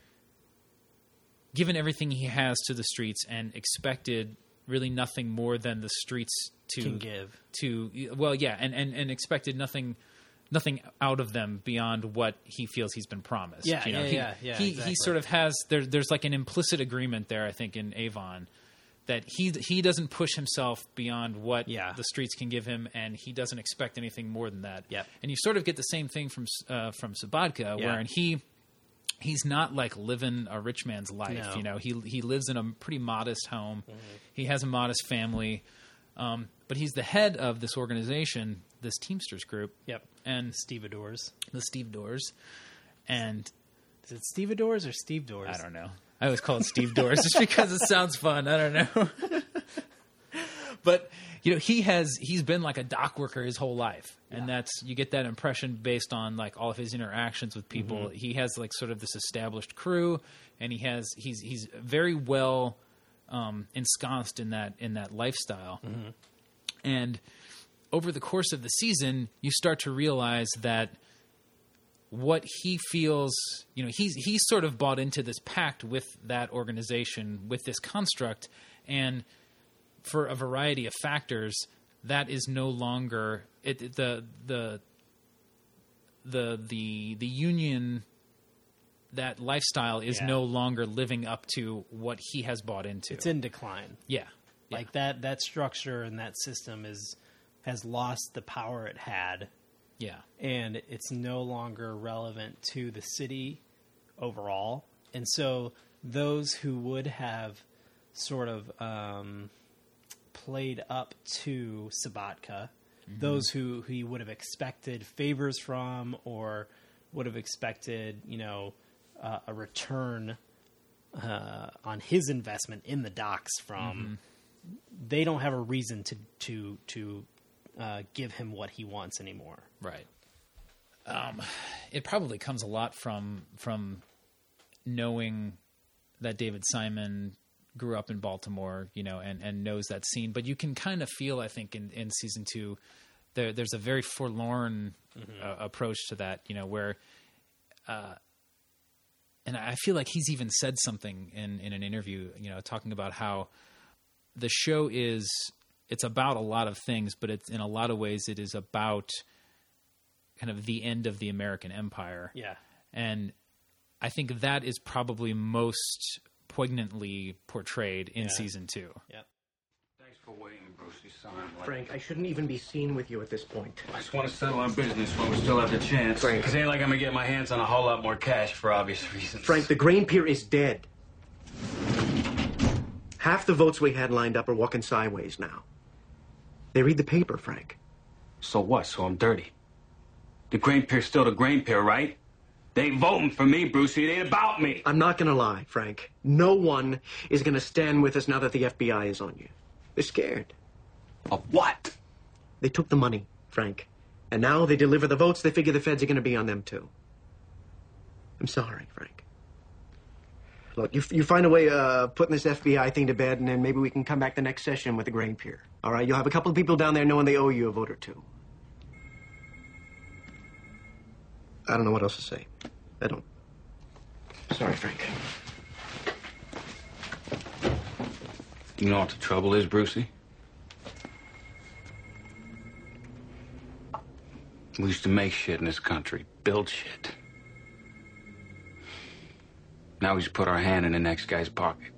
given everything he has to the streets and expected really nothing more than the streets to Can give. to well yeah and, and, and expected nothing nothing out of them beyond what he feels he's been promised. Yeah, you know, yeah, he, yeah, yeah, he, exactly. he sort of has there, there's like an implicit agreement there, I think, in Avon, that he he doesn't push himself beyond what Yeah. the streets can give him, and he doesn't expect anything more than that. Yep. And you sort of get the same thing from uh, from Sabatka, Yeah. wherein he he's not like living a rich man's life. No. You know, he he lives in a pretty modest home. He has a modest family, um, but he's the head of this organization, this Teamsters group. Yep. And Stevedores. the Stevedores, and Is it Stevedores or Steve Doors? I don't know. I always call it Steve Doors just because it sounds fun. I don't know. But you know, he has he's been like a dock worker his whole life, and that's you get that impression based on like all of his interactions with people. Mhm. He has like sort of this established crew, and he has he's he's very well um, ensconced in that in that lifestyle. Mhm. And over the course of the season, you start to realize that what he feels, you know, he's he's sort of bought into this pact with that organization, with this construct, and for a variety of factors, that is no longer it, it- the the the the the union. That lifestyle is Yeah. no longer living up to what he has bought into. It's in decline. Yeah. Like that that structure and that system is has lost the power it had. Yeah. And it's no longer relevant to the city overall. And so those who would have sort of um, played up to Sabatka, Mhm. those who, who he would have expected favors from or would have expected, you know, uh, a return uh, on his investment in the docks from, they don't have a reason to to to uh, give him what he wants anymore. Right. Um, it probably comes a lot from from knowing that David Simon grew up in Baltimore, you know, and, and knows that scene. But you can kind of feel, I think, in, in season two, there, there's a very forlorn Mhm. uh, approach to that, you know, where, uh, and I feel like he's even said something in, in an interview, you know, talking about how the show is, it's about a lot of things, but it's in a lot of ways it is about kind of the end of the American empire. Yeah. And I think that is probably most poignantly portrayed in Yeah. season two. Yep. Thanks for waiting, Brucey, son. Frank, I shouldn't even be seen with you at this point. I just want to settle our business while we still have the chance. Frank. Because it ain't like I'm going to get my hands on a whole lot more cash for obvious reasons. Frank, the grain pier is dead. Half the votes we had lined up are walking sideways now. They read the paper, Frank. So what? So I'm dirty. The grain pier's still the grain pier, right? They ain't voting for me, Brucey. It ain't about me. I'm not gonna lie, Frank. No one is gonna stand with us now that the F B I is on you. They're scared. Of what? They took the money, Frank. And now they deliver the votes, they figure the feds are gonna be on them too. I'm sorry, Frank. Look, you, you find a way of uh, putting this F B I thing to bed, and then maybe we can come back the next session with the grain pier. All right? You'll have a couple of people down there knowing they owe you a vote or two. I don't know what else to say. I don't. Sorry, Frank. You know what the trouble is, Brucey? We used to make shit in this country, build shit. Now we just put our hand in the next guy's pocket.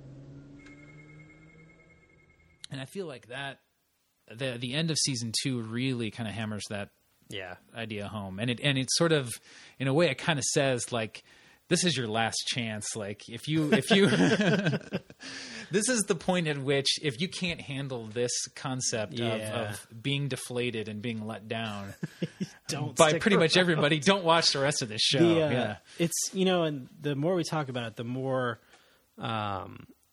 And I feel like that the the end of season two really kind of hammers that Yeah. idea home. And it and it sort of, in a way, it kind of says like, this is your last chance. Like if you if you this is the point at which if you can't handle this concept Yeah. of, of being deflated and being let down Don't by stick pretty much around. everybody, don't watch the rest of this show. The, uh, yeah. It's, you know, and the more we talk about it, the more um,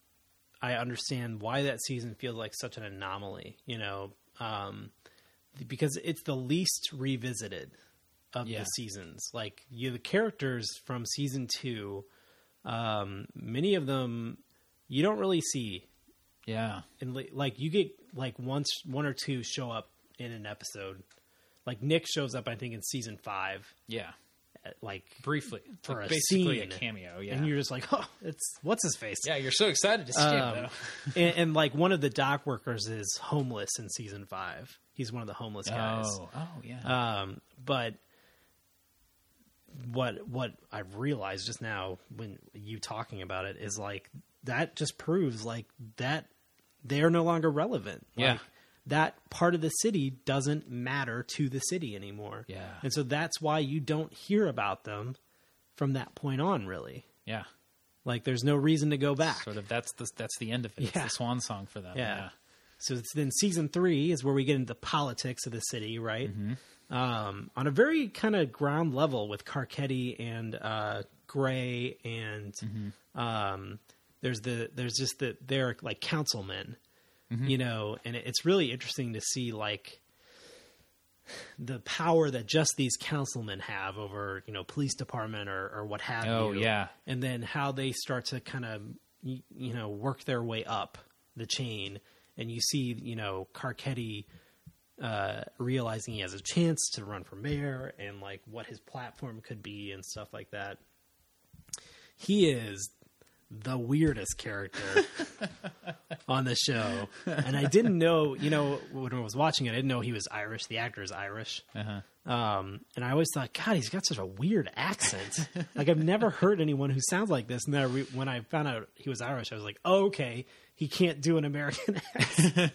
I understand why that season feels like such an anomaly, you know, um, because it's the least revisited of Yeah. the seasons. Like you, the characters from season two, um, many of them you don't really see. Yeah. And li- like you get like once one or two show up in an episode. Like Nick shows up, I think, in season five. Yeah. At, like briefly for like a basically scene. a cameo. Yeah. And you're just like, oh, it's what's his face? Yeah, you're so excited to see Um, him though. and, and like one of the dock workers is homeless in season five. He's one of the homeless guys. Oh, oh yeah. Um, but what what I've realized just now when you talking about it is like that just proves like that they are no longer relevant. Yeah. Like, that part of the city doesn't matter to the city anymore. Yeah. And so that's why you don't hear about them from that point on, really. Yeah. Like there's no reason to go back. Sort of that's the that's the end of it. It's Yeah. the swan song for them. Yeah. Yeah. So it's then season three is where we get into the politics of the city, right? Mm-hmm. Um, on a very kind of ground level with Carcetti and uh, Gray, and Mm-hmm. um, there's the there's just the they're like councilmen, Mhm. you know, and it- it's really interesting to see like the power that just these councilmen have over, you know, police department or, or what have Oh, you. yeah. And then how they start to kind of, you, you know, work their way up the chain. And you see, you know, Carcetti uh, realizing he has a chance to run for mayor and like what his platform could be and stuff like that. He is the weirdest character on the show. And I didn't know, you know, when I was watching it, I didn't know he was Irish. The actor is Irish. Uh-huh. Um, and I always thought, God, he's got such a weird accent. Like I've never heard anyone who sounds like this. And then I re- when I found out he was Irish, I was like, oh, okay, he can't do an American accent.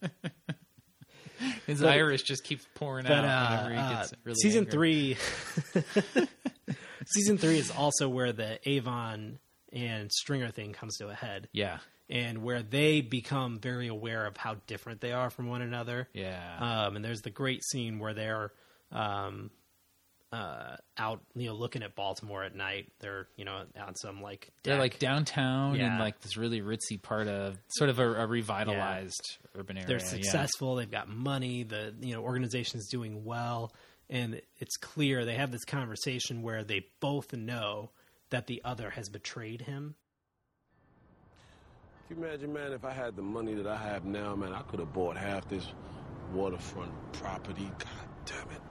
His But- Irish just keeps pouring but, out uh, whenever he gets uh, really season angry. three, season three is also where the Avon and Stringer thing comes to a head. Yeah. And where they become very aware of how different they are from one another. Yeah. Um, and there's the great scene where they're um, uh, out, you know, looking at Baltimore at night. They're, you know, on some like They're deck. like downtown in Yeah. like this really ritzy part of sort of a, a revitalized urban area. They're yeah. successful. They've got money. The you know organization's doing well, and it's clear they have this conversation where they both know that the other has betrayed him. Can you imagine, man, if I had the money that I have now, man, I could have bought half this waterfront property. God damn it.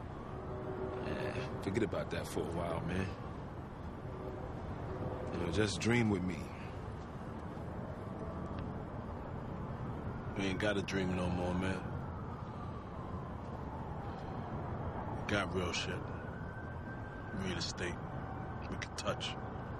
Yeah, forget about that for a while, man. You know, just dream with me. You ain't got to dream no more, man. Got real shit. Real estate. We can touch.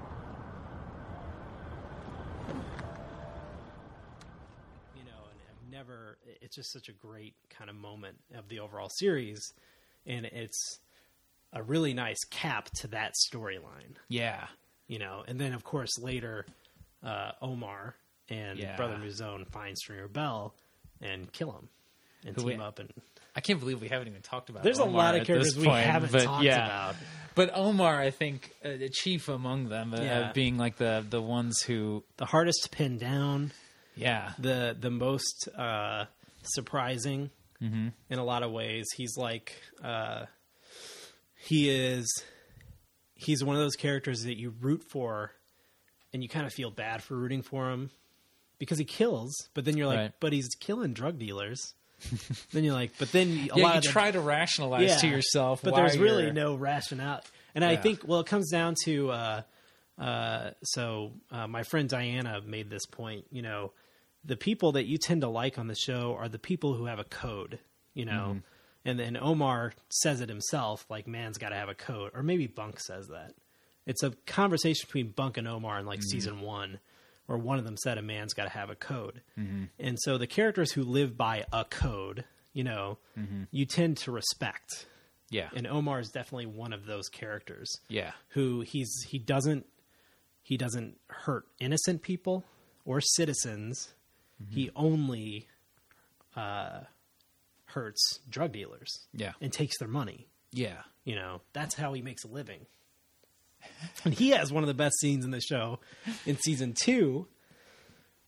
You know, and I've never. It's just such a great kind of moment of the overall series, and it's a really nice cap to that storyline. Yeah. You know, and then of course later, uh, Omar and Yeah. Brother Muzone find Stringer Bell and kill him and Who team we- up and. I can't believe we haven't even talked about There's a Omar lot of at characters this we point, haven't but talked yeah. about. But Omar, I think, uh, the chief among them, uh, Yeah. being like the, the ones who... The hardest to pin down. Yeah. The the most uh, surprising Mhm. in a lot of ways. He's like... Uh, he is... He's one of those characters that you root for and you kind of feel bad for rooting for him because he kills, but then you're like, Right. but he's killing drug dealers. Then you're like, but then a Yeah, lot you of the- try to rationalize to yourself but why there's really you're- no rationale. And I Yeah. think, well, it comes down to, uh, uh, so uh, my friend Diana made this point. You know, the people that you tend to like on the show are the people who have a code. You know, Mhm. and then Omar says it himself, like, man's got to have a code, or maybe Bunk says that. It's a conversation between Bunk and Omar in like Mhm. season one, where one of them said a man's got to have a code. Mhm. And so the characters who live by a code, you know, Mhm. you tend to respect. Yeah. And Omar is definitely one of those characters. Yeah. Who he's he doesn't he doesn't hurt innocent people or citizens. Mm-hmm. He only uh, hurts drug dealers. Yeah. And takes their money. Yeah. You know, that's how he makes a living. And he has one of the best scenes in the show in season two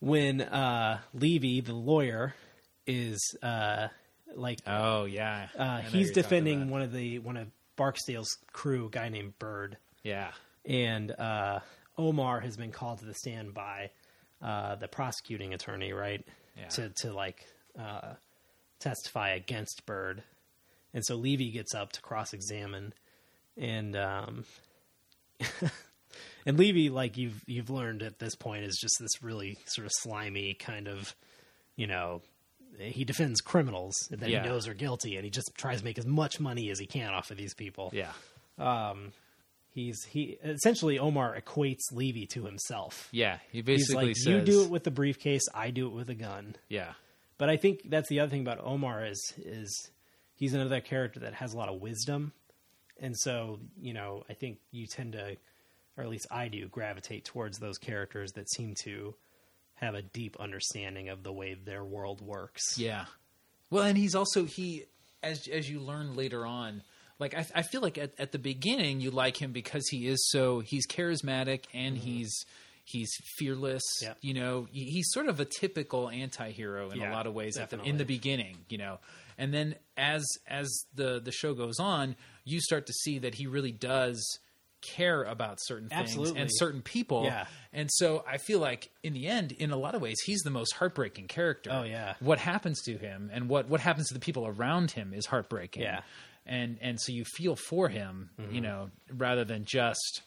when uh, Levy, the lawyer, is uh, like, oh yeah, uh, I know he's you're talking defending about. one of the one of Barksdale's crew, a guy named Bird. Yeah, and uh, Omar has been called to the stand by uh, the prosecuting attorney, right? Yeah. To to like uh, testify against Bird, and so Levy gets up to cross-examine, and um, and Levy, like you've you've learned at this point, is just this really sort of slimy kind of, you know, he defends criminals that Yeah. he knows are guilty, and he just tries to make as much money as he can off of these people. Yeah. Um, he's he essentially Omar equates Levy to himself. Yeah, he basically He's says, like, you do it with the briefcase, I do it with a gun. Yeah. But I think that's the other thing about Omar is is he's another character that has a lot of wisdom, and so you know I think you tend to, or at least I do, gravitate towards those characters that seem to have a deep understanding of the way their world works. Yeah. Well, and he's also he as as you learn later on. Like I, I feel like at, at the beginning you like him because he is so he's charismatic and mm-hmm. he's he's fearless. Yeah. You know, he, he's sort of a typical anti-hero in Yeah, a lot of ways at the, in definitely. the beginning. You know, and then as as the the show goes on, you start to see that he really does care about certain things Absolutely. and certain people. Yeah. And so I feel like in the end, in a lot of ways, he's the most heartbreaking character. Oh, yeah. What happens to him and what, what happens to the people around him is heartbreaking. Yeah. And and so you feel for him, Mm-hmm. you know, rather than just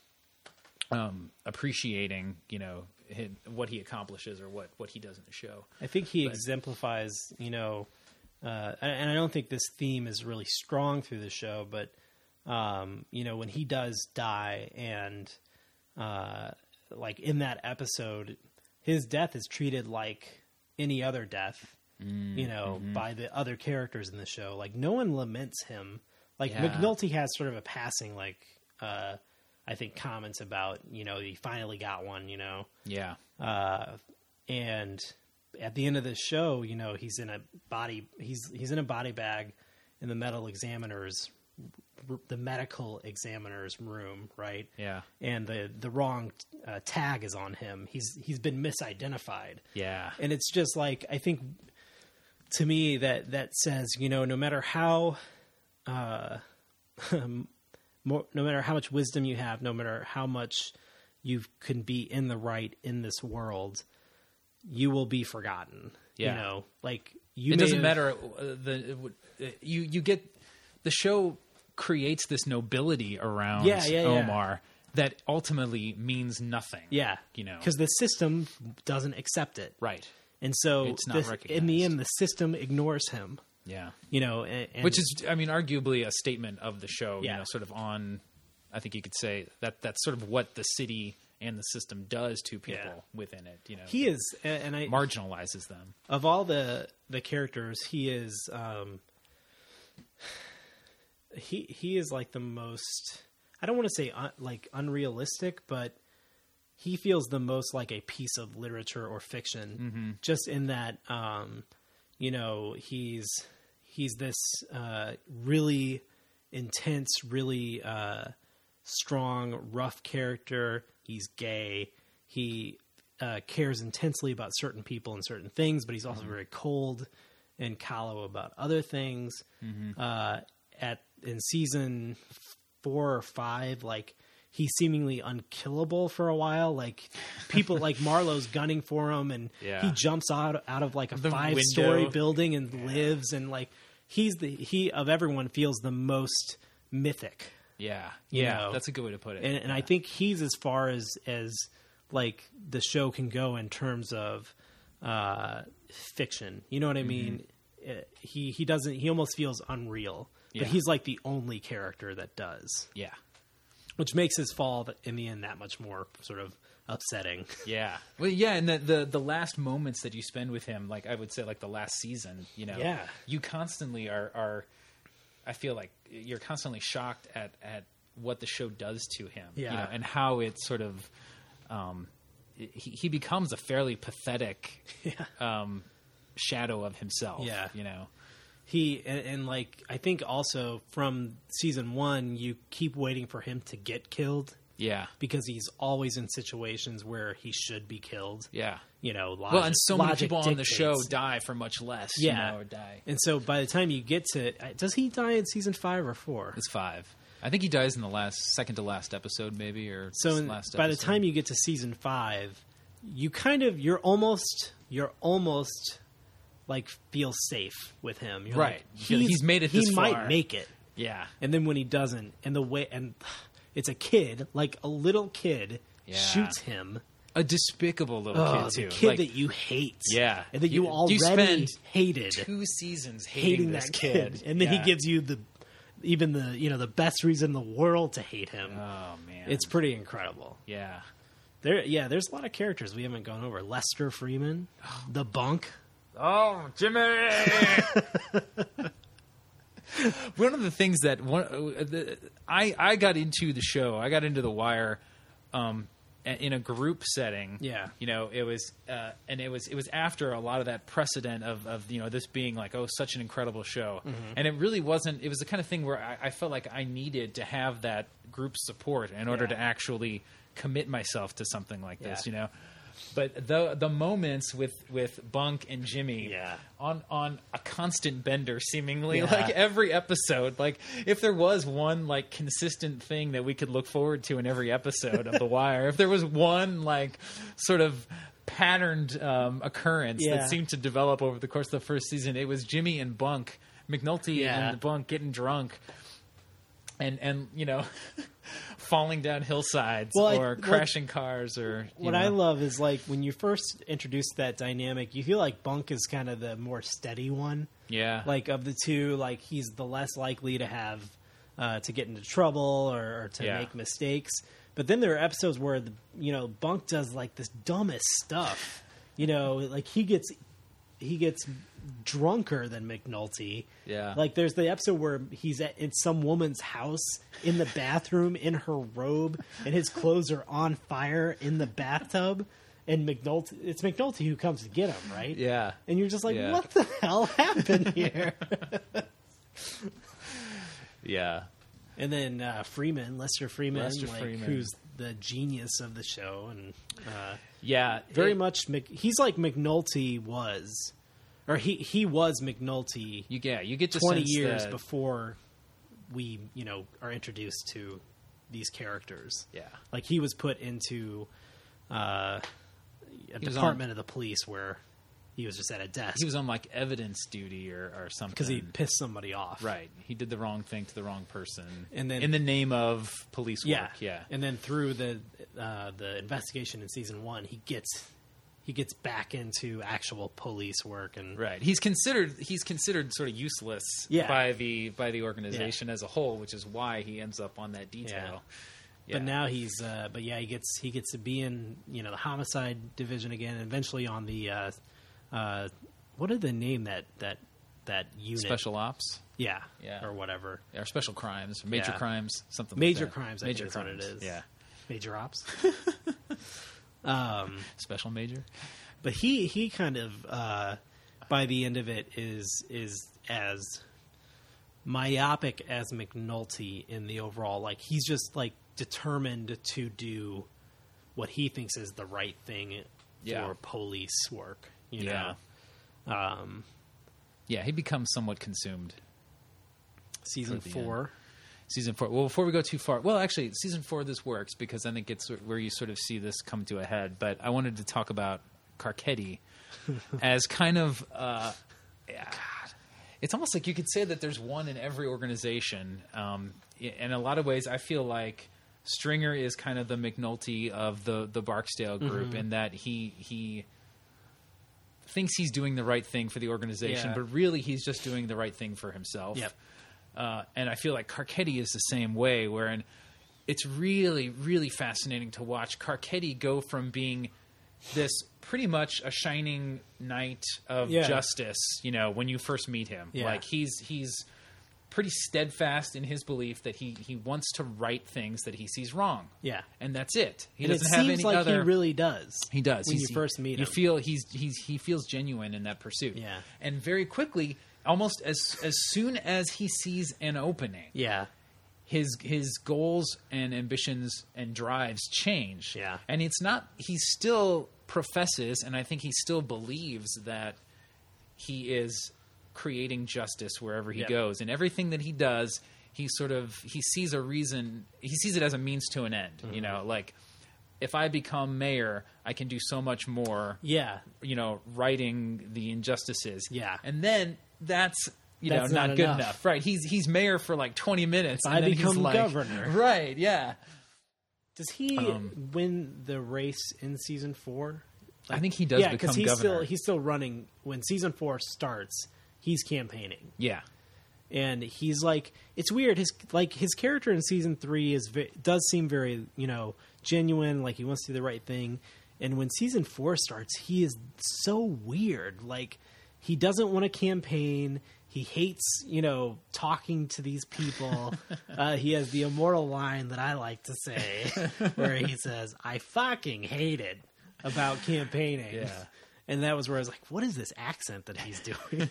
um, appreciating, you know, his, what he accomplishes or what, what he does in the show. I think he But- exemplifies, you know, uh, and I don't think this theme is really strong through the show, but, um, you know, when he does die and, uh, like in that episode, his death is treated like any other death, Mm, you know, mhm. by the other characters in the show. Like no one laments him. Like Yeah. McNulty has sort of a passing, like, uh, I think comments about, you know, he finally got one, you know? Yeah. Uh, and at the end of the show, you know, he's in a body, he's, he's in a body bag in the medical examiner's, the medical examiner's room. Right. Yeah. And the, the wrong uh, tag is on him. He's, he's been misidentified. Yeah. And it's just like, I think to me that, that says, you know, no matter how, uh, more, no matter how much wisdom you have, no matter how much you can be in the right in this world, you will be forgotten. Yeah. You know, like you. It may doesn't have- matter. Uh, the uh, you you get the show creates this nobility around Yeah, yeah, yeah. Omar that ultimately means nothing. Yeah, you know, because the system doesn't accept it. Right. And so It's not the- in the end, the system ignores him. Yeah. You know, and, and Which is, I mean, arguably a statement of the show. Yeah. You know, sort of on. I think you could say that that's sort of what the city and the system does to people Yeah. within it. You know, he is, and I marginalizes them. Of all the the characters, he is um, he he is like the most. I don't want to say un, like unrealistic, but he feels the most like a piece of literature or fiction. Mhm. Just in that, um, you know, he's he's this uh, really intense, really uh, strong, rough character. He's gay. He uh, cares intensely about certain people and certain things, but he's also Mhm. very cold and callow about other things. Mhm. Uh, at in season four or five, like he's seemingly unkillable for a while. Like people like Marlowe's gunning for him, and Yeah. he jumps out out of like a The five story window. building and lives, and like he's the he of everyone feels the most mythic. Yeah, You yeah, know? that's a good way to put it. And, and I think he's as far as as like the show can go in terms of uh, fiction. You know what I mean? Uh, he he doesn't. He almost feels unreal, Yeah. but he's like the only character that does. Yeah, which makes his fall in the end that much more sort of upsetting. Yeah. Well, yeah, and the, the the last moments that you spend with him, like I would say, like the last season, you know, Yeah. you constantly are, are. I feel like you're constantly shocked at, at what the show does to him, you Yeah. know, and how it sort of, um, he he becomes a fairly pathetic, Yeah. um, shadow of himself. Yeah. you know. He and, and like I think also from season one, you keep waiting for him to get killed. Yeah. Because he's always in situations where he should be killed. Yeah. You know, logic, well, and so many logic people on the dictates. show die for much less. Yeah. You know, or die. And so by the time you get to... Does he die in season five or four? It's five. I think he dies in the last, second to last episode, maybe, or so in, last by episode. the time you get to season five, you kind of... You're almost... You're almost... like feel safe with him. You're right. Like, he's, he's made it this he far. He might make it. Yeah. And then when he doesn't, and the way, and it's a kid, like a little kid yeah. shoots him. A despicable little oh, kid, too. The kid like, that you hate. Yeah. And that you, you already you spend hated. Two seasons hating, hating this that kid. kid. And then yeah. he gives you the, even the, you know, the best reason in the world to hate him. Oh, man. It's pretty incredible. Yeah. There, yeah, there's a lot of characters we haven't gone over. Lester Freeman, the Bunk. Oh, Jimmy! One of the things that one, uh, the, I I got into the show, I got into The Wire, um, in a group setting. Yeah, you know, it was, uh, and it was it was after a lot of that precedent of, of you know this being like, oh, such an incredible show, mm-hmm. and it really wasn't. It was the kind of thing where I, I felt like I needed to have that group support in order yeah. to actually commit myself to something like this. Yeah. You know. But the the moments with, with Bunk and Jimmy yeah. on, on a constant bender, seemingly yeah. like every episode, like if there was one like consistent thing that we could look forward to in every episode of The Wire, if there was one like sort of patterned um, occurrence yeah. that seemed to develop over the course of the first season, it was Jimmy and Bunk, McNulty yeah. and Bunk getting drunk, and and you know. falling down hillsides well, I, or crashing cars or what know. I love is like when you first introduce that dynamic, you feel like Bunk is kind of the more steady one. Yeah. Like of the two, like he's the less likely to have uh, to get into trouble or, or to yeah. make mistakes. But then there are episodes where the, you know Bunk does like this dumbest stuff. You know, like he gets he gets drunker than McNulty. Yeah. Like there's the episode where he's at in some woman's house in the bathroom in her robe and his clothes are on fire in the bathtub and McNulty it's McNulty who comes to get him, right? Yeah. And you're just like, yeah. what the hell happened here? yeah. And then uh, Freeman, Lester Freeman, Lester like, Freeman. who's the genius of the show and uh, yeah, very it, much Mc, he's like McNulty was. Or he, he was McNulty. You yeah, you get the twenty sense years that... before we you know are introduced to these characters. Yeah, like he was put into uh, a he department on, of the police where he was just at a desk. He was on like evidence duty or, or something because he pissed somebody off. Right, he did the wrong thing to the wrong person, and then in the name of police yeah, work. Yeah, and then through the uh, the investigation in season one, he gets. He gets back into actual police work, and right. He's considered he's considered sort of useless yeah. by the by the organization yeah. as a whole, which is why he ends up on that detail. Yeah. Yeah. But now he's, uh, but yeah, he gets he gets to be in you know the homicide division again, and eventually on the, uh, uh, what did they name that that that unit? Special ops. Yeah, yeah, or whatever, or special crimes, or major yeah. crimes, something. Major like that. crimes. I Major think crimes. is what it is. Yeah, major ops. Um, special major, but he he kind of uh, by the end of it is is as myopic as McNulty in the overall. Like he's just like determined to do what he thinks is the right thing yeah. for police work. You yeah. know, um, yeah, he becomes somewhat consumed. Season four. End. Season four. Well, before we go too far, well, actually, season four this works because I think it's where you sort of see this come to a head. But I wanted to talk about Carcetti as kind of, uh, yeah, it's almost like you could say that there's one in every organization. Um, in a lot of ways, I feel like Stringer is kind of the McNulty of the the Barksdale group, mm-hmm. in that he he thinks he's doing the right thing for the organization, yeah. but really he's just doing the right thing for himself. Yep. Uh, and I feel like Carcetti is the same way, wherein it's really, really fascinating to watch Carcetti go from being this pretty much a shining knight of yeah. justice, you know, when you first meet him. Yeah. Like he's he's pretty steadfast in his belief that he, he wants to right things that he sees wrong. Yeah. And that's it. He and doesn't it have seems any like other... he really does. He does. When He's, you first meet you him. You feel he's he's he feels genuine in that pursuit. Yeah. And very quickly, almost as as soon as he sees an opening, yeah, his his goals and ambitions and drives change. Yeah. And it's not, he still professes, and I think he still believes that he is creating justice wherever he Yep. goes. And everything that he does, he sort of, he sees a reason, he sees it as a means to an end. Mm-hmm. You know, like, if I become mayor, I can do so much more. Yeah. You know, righting the injustices. Yeah. And then that's, you That's know, not, not good enough. enough. Right. He's he's mayor for like twenty minutes. If and I then become he's like, governor. Right. Yeah. Does he Um, win the race in season four? I think he does yeah, become he's governor. still he's still running when season four starts. He's campaigning. Yeah. And he's like, it's weird. His like his character in season three is ve- does seem very, you know, genuine. Like he wants to do the right thing. And when season four starts, he is so weird. Like he doesn't want to campaign. He hates, you know, talking to these people. uh, he has the immortal line that I like to say, where he says, "I fucking hate it about campaigning." Yeah. And that was where I was like, "What is this accent that he's doing?"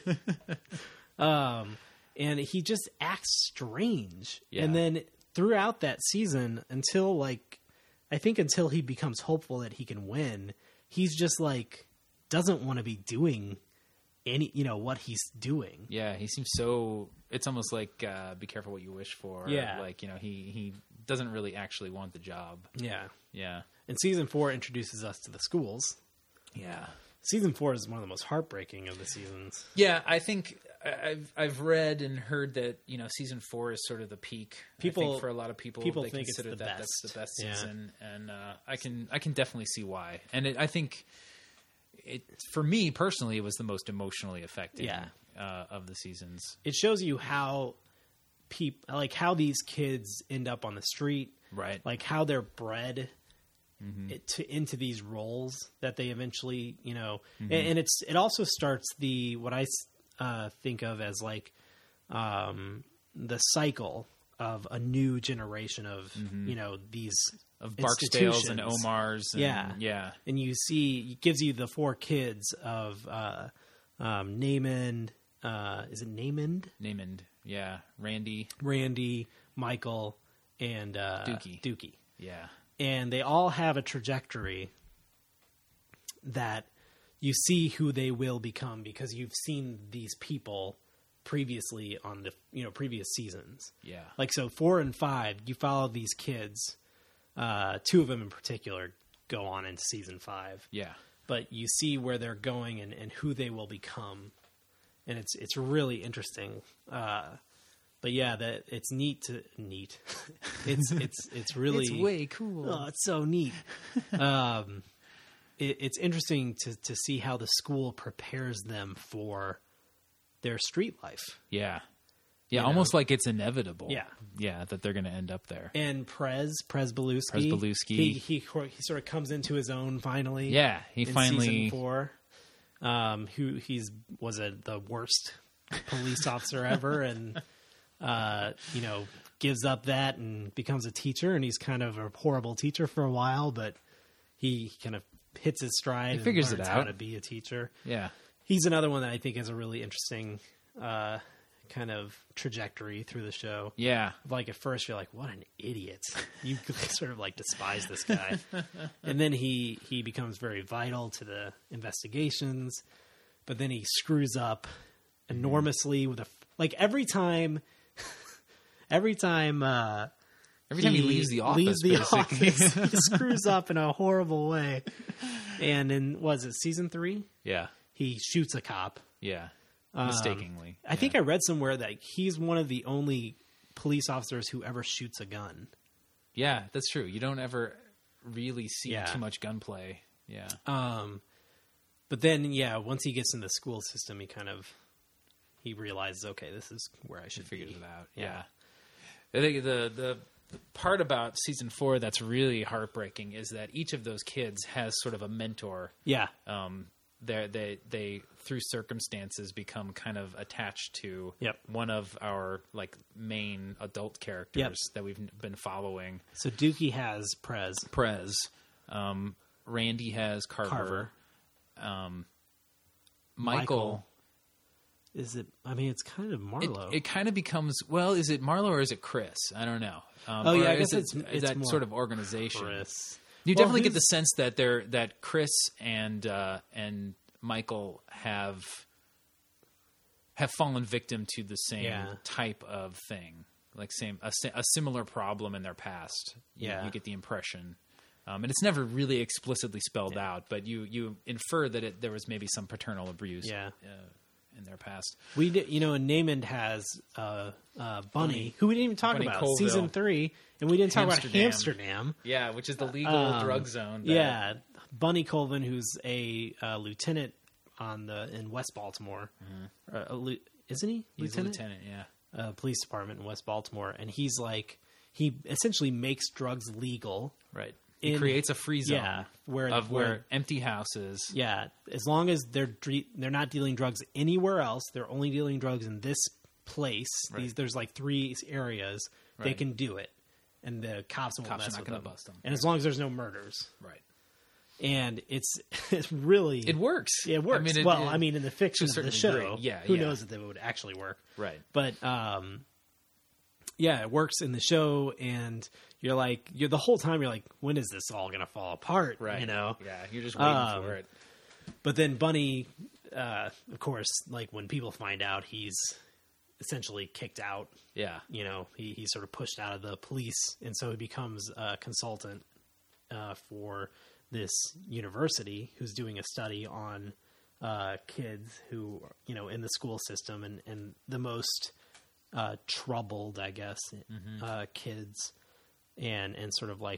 um. And he just acts strange. Yeah. And then throughout that season, until like, I think until he becomes hopeful that he can win, he's just like, doesn't want to be doing any, you know, what he's doing. Yeah. He seems so, it's almost like, uh, be careful what you wish for. Yeah. Like, you know, he, he doesn't really actually want the job. Yeah. Yeah. And season four introduces us to the schools. Yeah. Season four is one of the most heartbreaking of the seasons. Yeah. I think I- I've, I've read and heard that, you know, season four is sort of the peak. People- I think for a lot of people, people they think it's consider the that best. that's the best Yeah. season. And, uh, I can, I can definitely see why. And it, I think it, for me personally, it was the most emotionally affecting Yeah. uh, of the seasons. It shows you how peop like how these kids end up on the street. Right. Like how they're bred Mm-hmm. it, to, into these roles that they eventually, you know, Mhm. and, and it's it also starts the what I uh, think of as like um, the cycle of a new generation of Mhm. you know these Of Barksdales and institutions. Omars. And, yeah, Yeah. and you see it gives you the four kids of uh, um, Namond. Uh, is it Namond? Namond. Yeah. Randy. Randy, Michael, and uh, Dookie. Dookie. Yeah. And they all have a trajectory that you see who they will become because you've seen these people previously on the you know previous seasons. Yeah. Like so, four and five, you follow these kids. Uh, two of them in particular go on into season five. Yeah. But you see where they're going and, and who they will become, and it's it's really interesting. Uh, but yeah, that it's neat to neat. it's it's it's really It's way cool. Oh, it's so neat. um, it, it's interesting to to see how the school prepares them for their street life. Yeah. Yeah, You almost know? like it's inevitable. Yeah. Yeah, that they're going to end up there. And Prez, Prez Belusky, Prez Belusky. he, he he sort of comes into his own finally. Yeah, he in finally- season four. Um, who he's was a, the worst police officer ever, and uh, you know gives up that and becomes a teacher, and he's kind of a horrible teacher for a while, but he kind of hits his stride. He and figures it learns how out. to be a teacher. Yeah. He's another one that I think has a really interesting uh, kind of trajectory through the show. Yeah. Like at first you're like, what an idiot. You sort of like despise this guy. And then he, he becomes very vital to the investigations, but then he screws up enormously with a, like every time, every time, uh, Every time he leaves the office, leaves the basically. office, he screws up in a horrible way. And in, was it season three? Yeah. He shoots a cop. Yeah. Um, Mistakenly. I think I read somewhere that he's one of the only police officers who ever shoots a gun. Yeah, that's true. You don't ever really see Yeah. too much gunplay. Yeah. Um, but then, yeah, once he gets in the school system, he kind of he realizes, okay, this is where I should figures be. it out. Yeah. I think the, the the part about season four that's really heartbreaking is that each of those kids has sort of a mentor. Yeah. Um, they they they through circumstances become kind of attached to Yep. one of our like main adult characters Yep. that we've been following. So Dookie has Prez. Prez. Um, Randy has Carver. Carver. Um, Michael. Michael is it? I mean, it's kind of Marlowe. It, it kind of becomes, well, is it Marlowe or is it Chris? I don't know. Um, oh yeah, or I guess is it's, it, it's that more sort of organization. Chris. You Well, definitely get who's- the sense that they're that Chris and uh, and Michael have have fallen victim to the same Yeah. type of thing, like same a, si- a similar problem in their past. You- Yeah. you get the impression, um, and it's never really explicitly spelled out, but you you infer that it, there was maybe some paternal abuse. Yeah. Uh, in their past. We did, you know, and Namond has uh, uh, Bunny, Bunny. who we didn't even talk Bunny about Colville. season three, and we didn't talk Hamsterdam. about Hamsterdam. Yeah, which is the legal Um, drug zone. that- Yeah, Bunny Colvin, who's a uh, lieutenant on the in West Baltimore, uh, a lu- isn't he? Mm-hmm. He's a lieutenant, yeah. Uh, police department in West Baltimore, and he's like he essentially makes drugs legal. Right. He in- creates a free zone yeah, where of where, where empty houses. Yeah, as long as they're dre- they're not dealing drugs anywhere else, they're only dealing drugs in this place. Right. These there's like three areas they Right. can do it, and the cops won't Cops are mess not with gonna them. bust them. And as long as there's no murders, Right. and it's it's really It works. Yeah, it works. I mean, it- well, it- I mean, in the fiction to a of the certain show, degree. Yeah, who yeah. knows if it would actually work? Right. But um, yeah, it works in the show, and you're like, you're the whole time you're like, when is this all gonna fall apart? Right. You know? Yeah, you're just waiting Um, for it. But then Bunny, uh, of course, like when people find out, he's essentially kicked out. Yeah. You know, he, he's sort of pushed out of the police, and so he becomes a consultant uh, for this university who's doing a study on uh, kids who, you know, in the school system and, and the most uh, troubled, I guess, Mhm. uh, kids, and and sort of like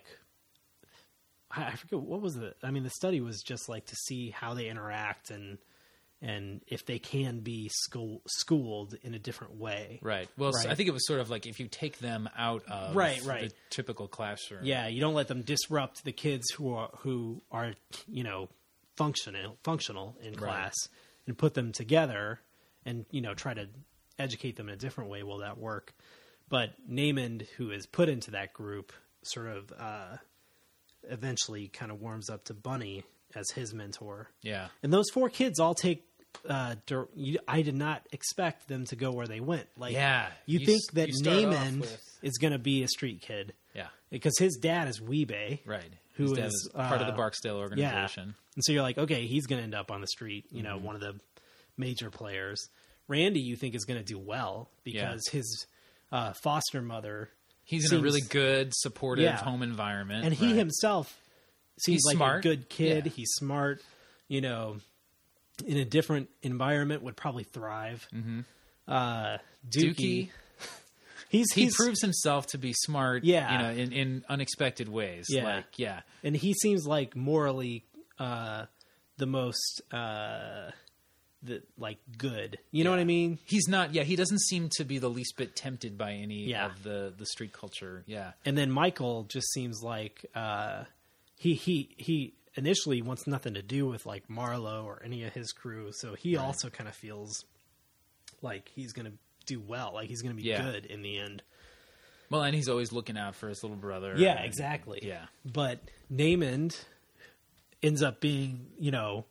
I I forget what was the. I mean, the study was just like to see how they interact and and if they can be school schooled in a different way. Right. Well, so Right. I think it was sort of like if you take them out of Right, right. the typical classroom. Yeah, you don't let them disrupt the kids who are who are you know functional functional in Right. class and put them together and you know try to educate them in a different way. Will that work? But Namond, who is put into that group, sort of uh, eventually kind of warms up to Bunny as his mentor. Yeah. And those four kids all take. Uh, dir- you, I did not expect them to go where they went. Like, Yeah. you, You think s- that you start off Namond with- is going to be a street kid, Yeah. because his dad is Weebay, Right. Who His is dad is part of the uh, Barksdale organization. Yeah. And so you're like, okay, he's going to end up on the street. You know, Mhm. one of the major players. Randy, you think is going to do well because his uh, foster mother. He's in seems- a really good, supportive Yeah. home environment. and he Right. himself seems He's like smart. a good kid. Yeah. He's smart. You know, in a different environment would probably thrive. Mhm. Uh, Dookie. Dookie, he's he he's, proves himself to be smart, Yeah. you know, in, in unexpected ways. Yeah. Like, yeah. and he seems like morally uh, the most uh, the like good. You know what I mean? He's not, yeah, he doesn't seem to be the least bit tempted by any Yeah. of the, the street culture. Yeah. And then Michael just seems like uh, he he he initially wants nothing to do with like Marlowe or any of his crew, so he Right. also kind of feels like he's going to do well, like he's going to be Yeah. good in the end. Well, and he's always looking out for his little brother. Yeah, and- exactly. Yeah. But Namond ends up being, you know,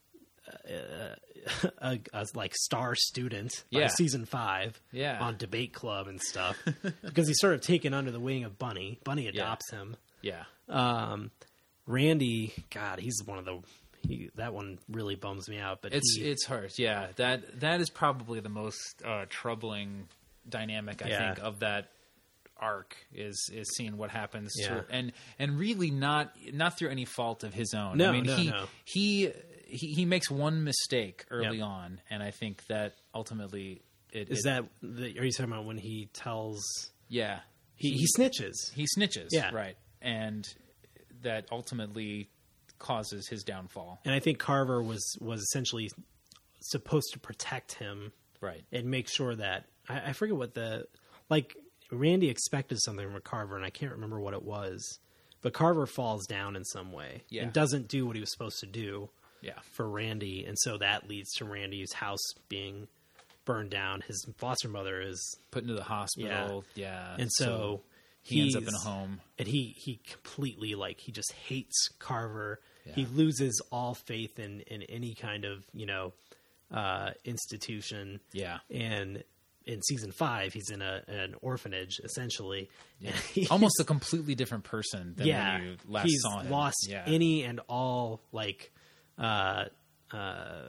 uh, a, a like star student by Yeah. season five Yeah. on Debate Club and stuff because he's sort of taken under the wing of Bunny. Bunny adopts him. Yeah. Um, Randy, God, he's one of the he, that one really bums me out. But It's he, it's hard. Yeah. That that is probably the most uh, troubling dynamic, I Yeah. think, of that arc is is seeing what happens Yeah. to, and and really not not through any fault of his own. No, I mean no, he, no. he he he makes one mistake early Yep. on, and I think that ultimately it is it- that the, are you talking about when he tells? yeah He, he snitches. he snitches Yeah. right, and that ultimately causes his downfall. And I think Carver was was essentially supposed to protect him, Right. and make sure that I, I forget what the like. Randy expected something from Carver, and I can't remember what it was. But Carver falls down in some way Yeah. and doesn't do what he was supposed to do. Yeah. For Randy, and so that leads to Randy's house being burned down. His foster mother is Put into the hospital. Yeah. and so, he ends up he's- in a home. and he he completely like he just hates Carver. Yeah. He loses all faith in in any kind of you know uh, institution. Yeah. And in season five, he's in a an orphanage, essentially. Yeah. Almost a completely different person than yeah, when you last he's saw him. lost yeah. any and all, like, uh, uh,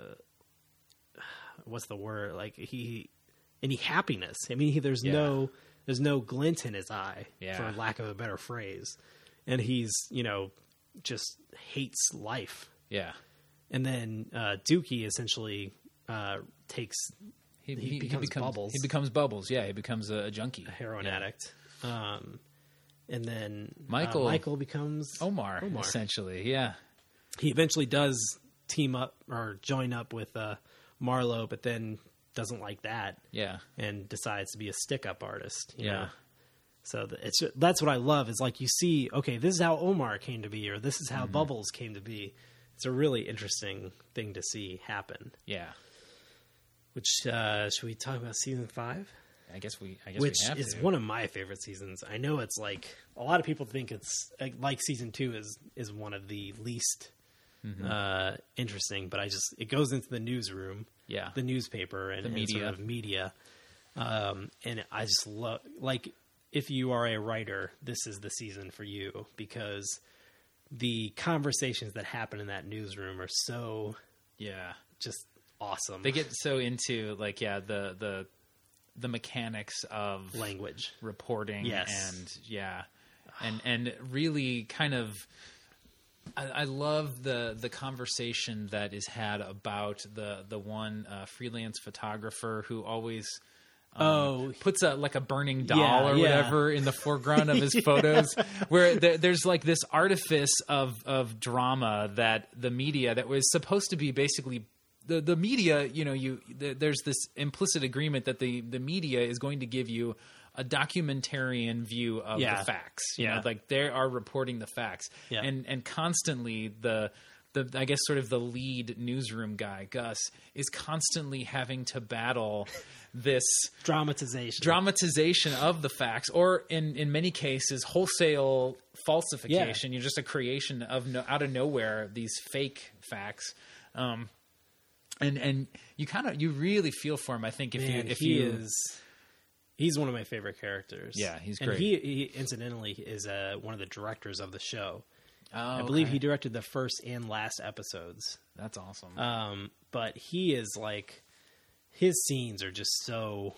what's the word? Like, he, any happiness. I mean, he, there's Yeah. no, there's no glint in his eye, Yeah. for lack of a better phrase. And he's, you know, just hates life. Yeah. And then uh, Dookie essentially uh, takes, He, he, he, becomes he becomes Bubbles. He becomes Bubbles. Yeah, he becomes a, a junkie, a heroin yeah. addict. Um, and then Michael uh, Michael becomes Omar, Omar. essentially. Yeah. He eventually does team up or join up with uh, Marlowe, but then doesn't like that. Yeah. And decides to be a stick-up artist. You Yeah. know? So the, it's that's what I love is like you see, okay, this is how Omar came to be, or this is how Mhm. Bubbles came to be. It's a really interesting thing to see happen. Yeah. Which uh, should we talk about season five? I guess we. I guess Which we have is to. one of my favorite seasons. I know it's like a lot of people think it's like season two is is one of the least Mhm. uh, interesting, but I just it goes into the newsroom, Yeah. the newspaper, and The and media. sort of media, um, and I just love like if you are a writer, this is the season for you because the conversations that happen in that newsroom are so Yeah. just awesome. They get so into like yeah the the the mechanics of language reporting. Yes. And yeah, and and really kind of. I, I love the the conversation that is had about the the one uh, freelance photographer who always um, Oh. puts a like a burning doll Yeah, or yeah. whatever in the foreground of his Yeah. photos, where there, there's like this artifice of of drama that the media that was supposed to be basically. The, the media, you know, you the, there's this implicit agreement that the, the media is going to give you a documentarian view of Yeah. the facts. You Yeah. know, like they are reporting the facts, Yeah. and and constantly the the I guess sort of the lead newsroom guy Gus is constantly having to battle this dramatization dramatization of the facts, or in in many cases wholesale falsification. You're just a creation of no, out of nowhere these fake facts. Um, And and you kind of you really feel for him. I think if Man, you if he you is he's one of my favorite characters. Yeah, he's and great. he, he incidentally is uh, one of the directors of the show. Oh, I believe okay. he directed the first and last episodes. That's awesome. Um, but he is like his scenes are just so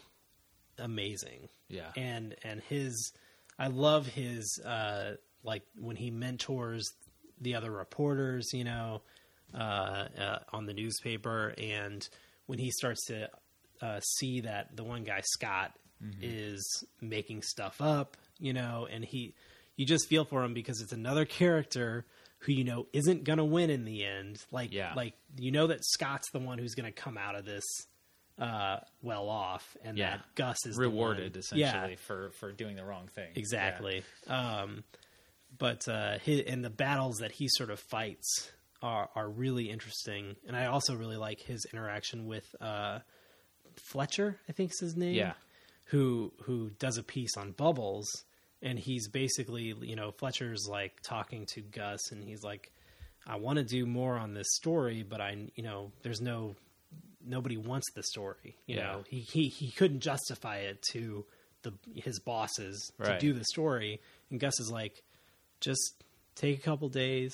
amazing. Yeah. and and his I love his uh, like when he mentors the other reporters, you know. Uh, uh, on the newspaper, and when he starts to uh, see that the one guy Scott Mhm. is making stuff up, you know, and he, you just feel for him because it's another character who you know isn't gonna win in the end. Like, Yeah. like you know that Scott's the one who's gonna come out of this uh, well off, and yeah, that Gus is rewarded the one, essentially yeah, for for doing the wrong thing. exactly. Um, but uh, his, and the battles that he sort of fights. Are, are really interesting, and I also really like his interaction with uh, Fletcher, I think is his name. Yeah. who who does a piece on Bubbles, and he's basically, you know, Fletcher's like talking to Gus, and he's like, "I want to do more on this story, but I, you know, there's no nobody wants the story. You Yeah. know, he he he couldn't justify it to the his bosses Right. to do the story, and Gus is like, just take a couple days."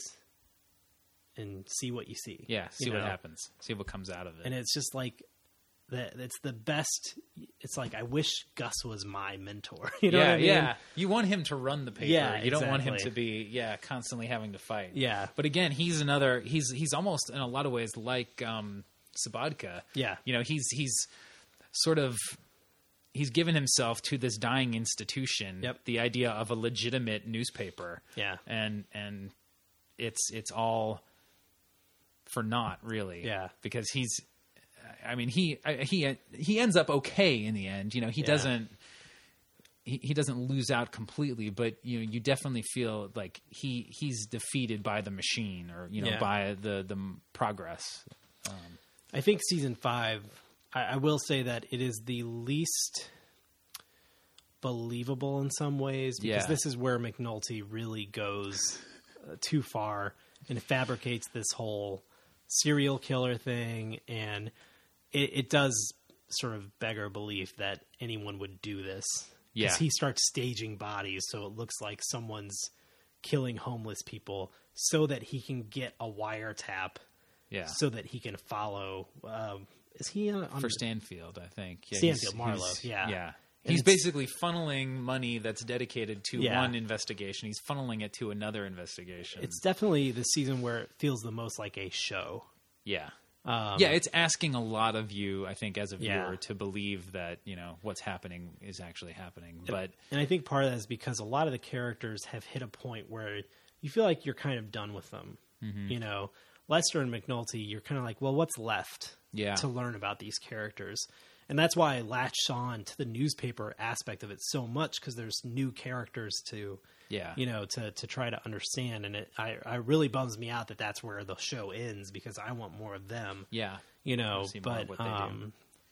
And see what you see. Yeah, see you what know? happens. See what comes out of it. And it's just like that. It's the best. It's like I wish Gus was my mentor. You know yeah, what I mean? yeah. You want him to run the paper. Yeah, you don't want him exactly. to be yeah constantly having to fight. Yeah. But again, he's another. He's he's almost in a lot of ways like um, Sabatka. Yeah. You know, he's he's sort of. He's given himself to this dying institution. Yep. The idea of a legitimate newspaper. Yeah. And and it's it's all for naught, really. Yeah. Because he's, I mean, he he he ends up okay in the end. You know, he Yeah. doesn't he, he doesn't lose out completely, but you know, you definitely feel like he he's defeated by the machine, or you know, Yeah. by the the progress. Um, I think season five. I, I will say that it is the least believable in some ways because Yeah. this is where McNulty really goes uh, too far and fabricates this whole serial killer thing, and it, it does sort of beggar belief that anyone would do this. Yeah. Because he starts staging bodies, so it looks like someone's killing homeless people so that he can get a wiretap. Yeah. So that he can follow. Um, is he on, on for Stanfield? I think. Yeah, Stanfield he's- Marlowe. he's- Yeah. Yeah. And He's it's- basically funneling money that's dedicated to Yeah. one investigation. He's funneling it to another investigation. It's definitely the season where it feels the most like a show. Yeah. Um, yeah, it's asking a lot of you, I think, as a viewer, Yeah. to believe that, you know, what's happening is actually happening. But And I think part of that is because a lot of the characters have hit a point where you feel like you're kind of done with them. Mhm. You know, Lester and McNulty, you're kind of like, well, what's left Yeah. to learn about these characters? And that's why I latched on to the newspaper aspect of it so much, because there's new characters to, Yeah. you know, to, to try to understand. And it I, I really bums me out that that's where the show ends, because I want more of them. yeah, You know, We'll see more of but what they do. um,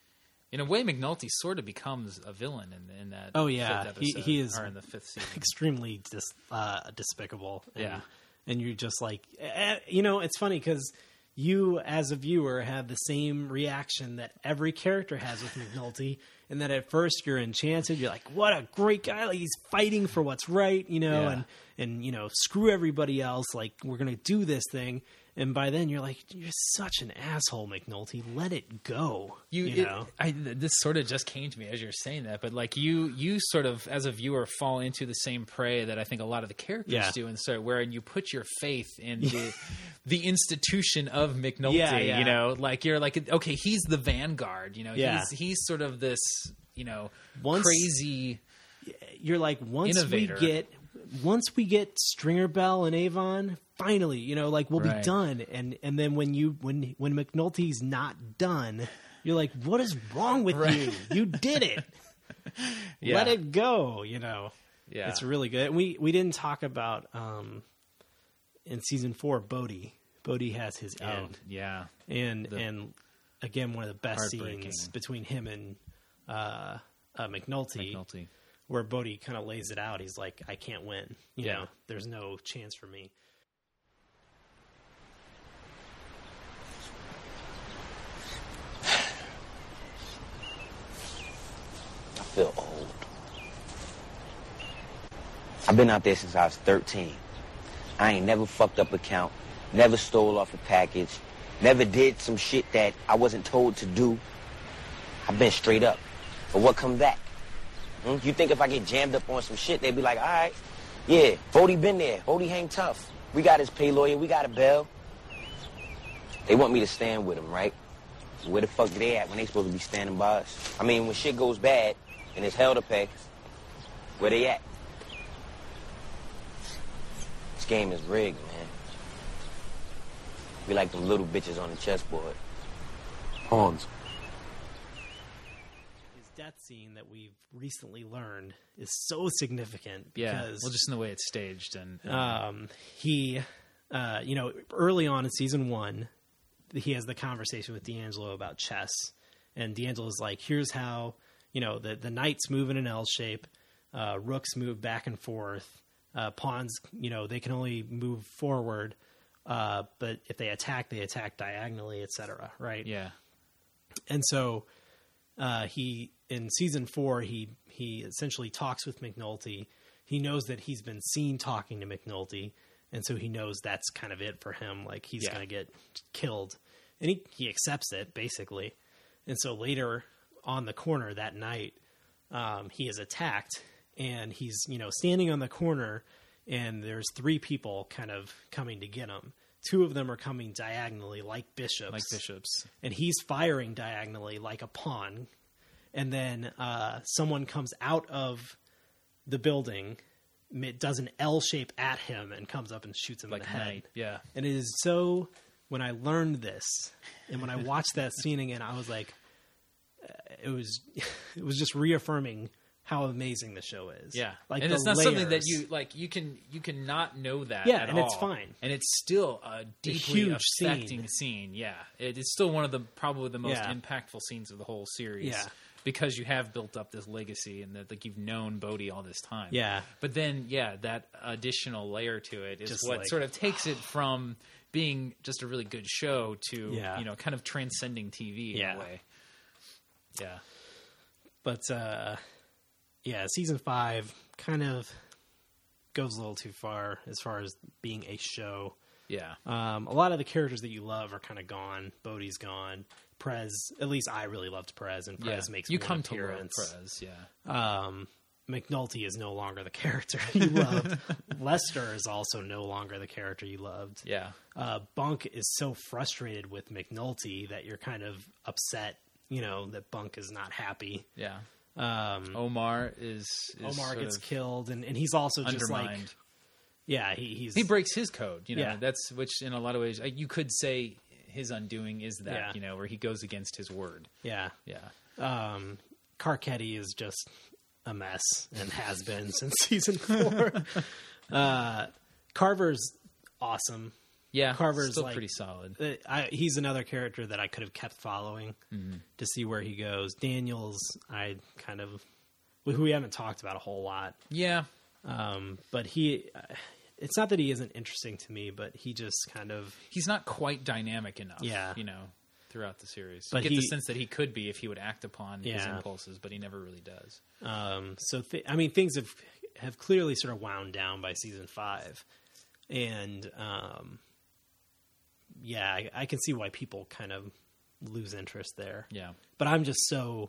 in a way, McNulty sort of becomes a villain in, in that. oh yeah, fifth he episode, he is or in the fifth season. extremely dis, uh, despicable. And, Yeah. and you're just like, eh, you know, it's funny because you as a viewer have the same reaction that every character has with McNulty, and that at first you're enchanted. You're like, what a great guy! Like, he's fighting for what's right, you know, Yeah. and and you know, screw everybody else. Like, we're gonna do this thing. And by then you're like, you're such an asshole, McNulty. Let it go. You, You it- know. I, this sort of just came to me as you're saying that, but like you, you sort of as a viewer fall into the same prey that I think a lot of the characters Yeah. do, and so wherein you put your faith in the the institution of McNulty. Yeah, yeah. You know, like you're like, okay, he's the vanguard. You know, Yeah. he's he's sort of this, you know, Once- crazy. You're like, once Innovator. we get once we get Stringer Bell and Avon, finally, you know, like we'll Right. be done. And and then when you when when McNulty's not done, you're like, what is wrong with Right. you? You did it. Yeah. Let it go, you know. Yeah. It's really good. And we we didn't talk about um in season four, Bodhi. Bodhi has his Oh, end. yeah. And The- and again, one of the best Heartbreaking. scenes between him and uh, uh McNulty. McNulty. Where Bodhi kind of lays it out. He's like, I can't win. You Yeah. know, there's no chance for me. I feel old. I've been out there since I was thirteen. I ain't never fucked up a count, never stole off a package, never did some shit that I wasn't told to do. I've been straight up. But what come back? Hmm? You think if I get jammed up on some shit, they'd be like, all right, yeah, Bodie been there. Bodie hang tough. We got his pay lawyer. We got a bail. They want me to stand with him, right? Where the fuck they at when they supposed to be standing by us? I mean, when shit goes bad and it's hell to pay, where they at? This game is rigged, man. We like them little bitches on the chessboard. Pawns. His death scene that we've recently learned is so significant Yeah. because Well, just in the way it's staged and, and um, he, uh, you know, early on in season one, he has the conversation with D'Angelo about chess, and D'Angelo's like, "Here's how, you know, the the knights move in an L shape, uh, rooks move back and forth, uh, pawns, you know, they can only move forward, uh, but if they attack, they attack diagonally, et cetera" Right? yeah. And so uh, he in season four, he he essentially talks with McNulty. He knows that he's been seen talking to McNulty, and so he knows that's kind of it for him. Like he's Yeah. going to get killed, and he he accepts it basically. And so later on the corner that night, um, he is attacked, and he's you know standing on the corner, and there's three people kind of coming to get him. Two of them are coming diagonally like bishops. Like bishops. And he's firing diagonally like a pawn. And then uh, someone comes out of the building, it does an L shape at him, and comes up and shoots him Like in the head. Knight, yeah. And it is so, when I learned this, and when I watched that scene again, I was like, uh, it was, it was just reaffirming how amazing the show is. Yeah, like and the it's not something that layers. you like. You can you can not know that. Yeah, at and it's all. fine. and it's still a deeply huge affecting scene. scene. Yeah, it, it's still one of the probably the most Yeah. impactful scenes of the whole series. Yeah. because you have built up this legacy and that like you've known Bodhi all this time. Yeah. But then, yeah, that additional layer to it is Just what like- sort of takes it from being just a really good show to, Yeah. you know, kind of transcending T V Yeah. in a way. Yeah. But, uh, yeah, season five kind of goes a little too far as far as being a show. Yeah. Um, a lot of the characters that you love are kind of gone. Bodhi's gone. Prez, at least I really loved Prez, and Prez Yeah. makes You one come to love appearance. Prez, yeah. Um, McNulty is no longer the character you loved. Lester is also no longer the character you loved. Yeah. Uh, Bunk is so frustrated with McNulty that you're kind of upset, you know, that Bunk is not happy. Yeah. Um, Omar is, is Omar sort gets of killed, and, and he's also just like, undermined. yeah, he, he's He breaks his code, you know. Yeah. That's which in a lot of ways uh, you could say his undoing is that, Yeah. you know, where he goes against his word. yeah, Yeah. Um, Carcetti is just a mess and has been since season four. uh, Carver's awesome. Yeah, Carver's still like, pretty solid. uh, I, he's another character that I could have kept following Mhm. to see where he goes. Daniels, I kind of who we haven't talked about a whole lot. Yeah, um, but he. Uh, it's not that he isn't interesting to me, but he just kind of He's not quite dynamic enough, Yeah. you know, throughout the series. But you get he- the sense that he could be if he would act upon his Yeah. impulses, but he never really does. Um, so th- I mean, things have have clearly sort of wound down by season five, and um, yeah, I, I can see why people kind of lose interest there. Yeah. But I'm just so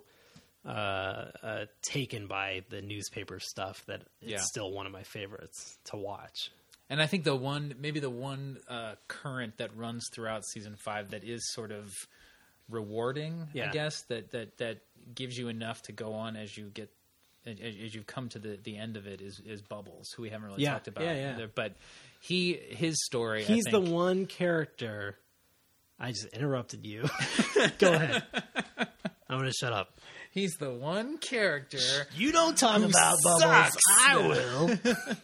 uh, uh, taken by the newspaper stuff that it's Yeah. still one of my favorites to watch. And I think the one, maybe the one uh, current that runs throughout season five that is sort of rewarding, Yeah. I guess, that, that, that gives you enough to go on as you get, as, as you've come to the, the end of it is, is Bubbles, who we haven't really Yeah, talked about yeah, yeah. either. But he, his story, He's I the think, one character. I just interrupted you. Go ahead. I'm going to shut up. He's the one character. You don't talk who about Bubbles. sucks. I will.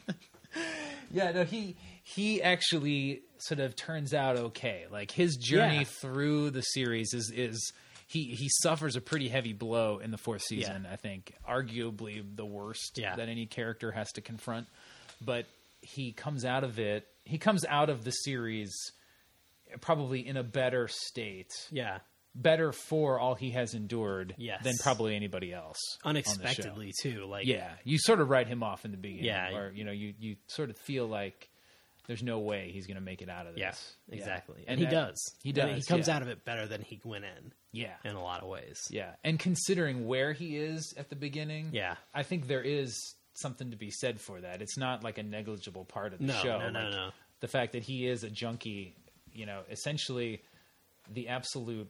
Yeah, no, he he actually sort of turns out okay. Like his journey Yeah. through the series is is he he suffers a pretty heavy blow in the fourth season. I think arguably the worst Yeah. that any character has to confront. But he comes out of it. He comes out of the series probably in a better state. Yeah. Better for all he has endured Yes. than probably anybody else. on the show. Unexpectedly, too. Like, Yeah, you sort of write him off in the beginning. Yeah. Or, you know, you, you sort of feel like there's no way he's going to make it out of this. Yeah, exactly. Yeah. And, he that- does. He And does. he comes yeah. out of it better than he went in. Yeah. In a lot of ways. Yeah. And considering where he is at the beginning, Yeah. I think there is something to be said for that. It's not like a negligible part of the No, show. no, no, Like, no. The fact that he is a junkie, you know, essentially the absolute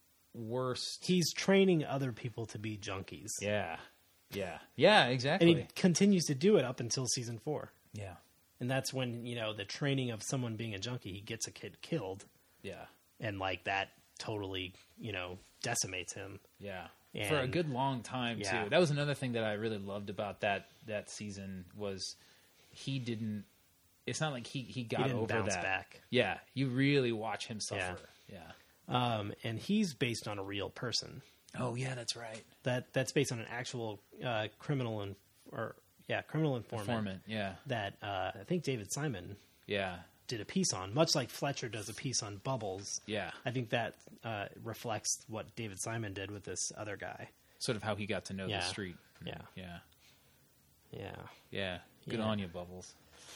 worst. He's training other people to be junkies. Yeah. Yeah. Yeah, exactly. And he continues to do it up until season four. Yeah. And that's when, you know, the training of someone being a junkie, he gets a kid killed. Yeah. And, like, that totally, you know, decimates him. Yeah. And- For a good long time Yeah. too. That was another thing that I really loved about that that season was he didn't it's not like he, he got didn't over bounce that. back. Yeah. You really watch him suffer. Yeah. Um, and he's based on a real person. Oh yeah, that's right. That that's based on an actual uh, criminal and or yeah, criminal informant. Informant, yeah. That uh, I think David Simon Yeah. did a piece on, much like Fletcher does a piece on Bubbles. Yeah. I think that uh, reflects what David Simon did with this other guy. Sort of how he got to know Yeah. the street. Yeah. Yeah. Yeah. Yeah. Good Yeah. on you, Bubbles.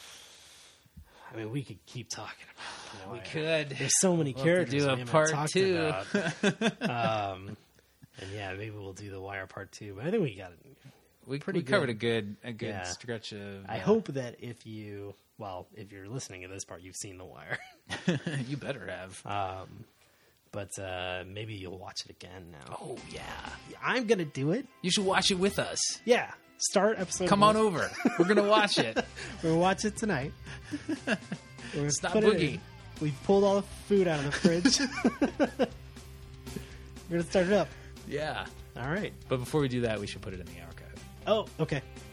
I mean, we could keep talking about. You know, We I- could. There's so many We'll have to characters do a we haven't part talked two. about. um, and yeah, maybe we'll do the Wire part two. But I think we got it. We, pretty we covered good. a good a good Yeah. stretch of I uh, hope that if you, well, if you're listening to this part, you've seen The Wire. you better have. Um, but uh, maybe you'll watch it again now. Oh yeah. I'm gonna do it. You should watch it with us. Yeah, start episode. Come one. on over. We're gonna watch it. We're gonna watch it tonight. We're gonna Stop put it boogie. in. We've pulled all the food out of the fridge. We're gonna start it up. Yeah. All right. But before we do that, we should put it in the archive. Oh, okay.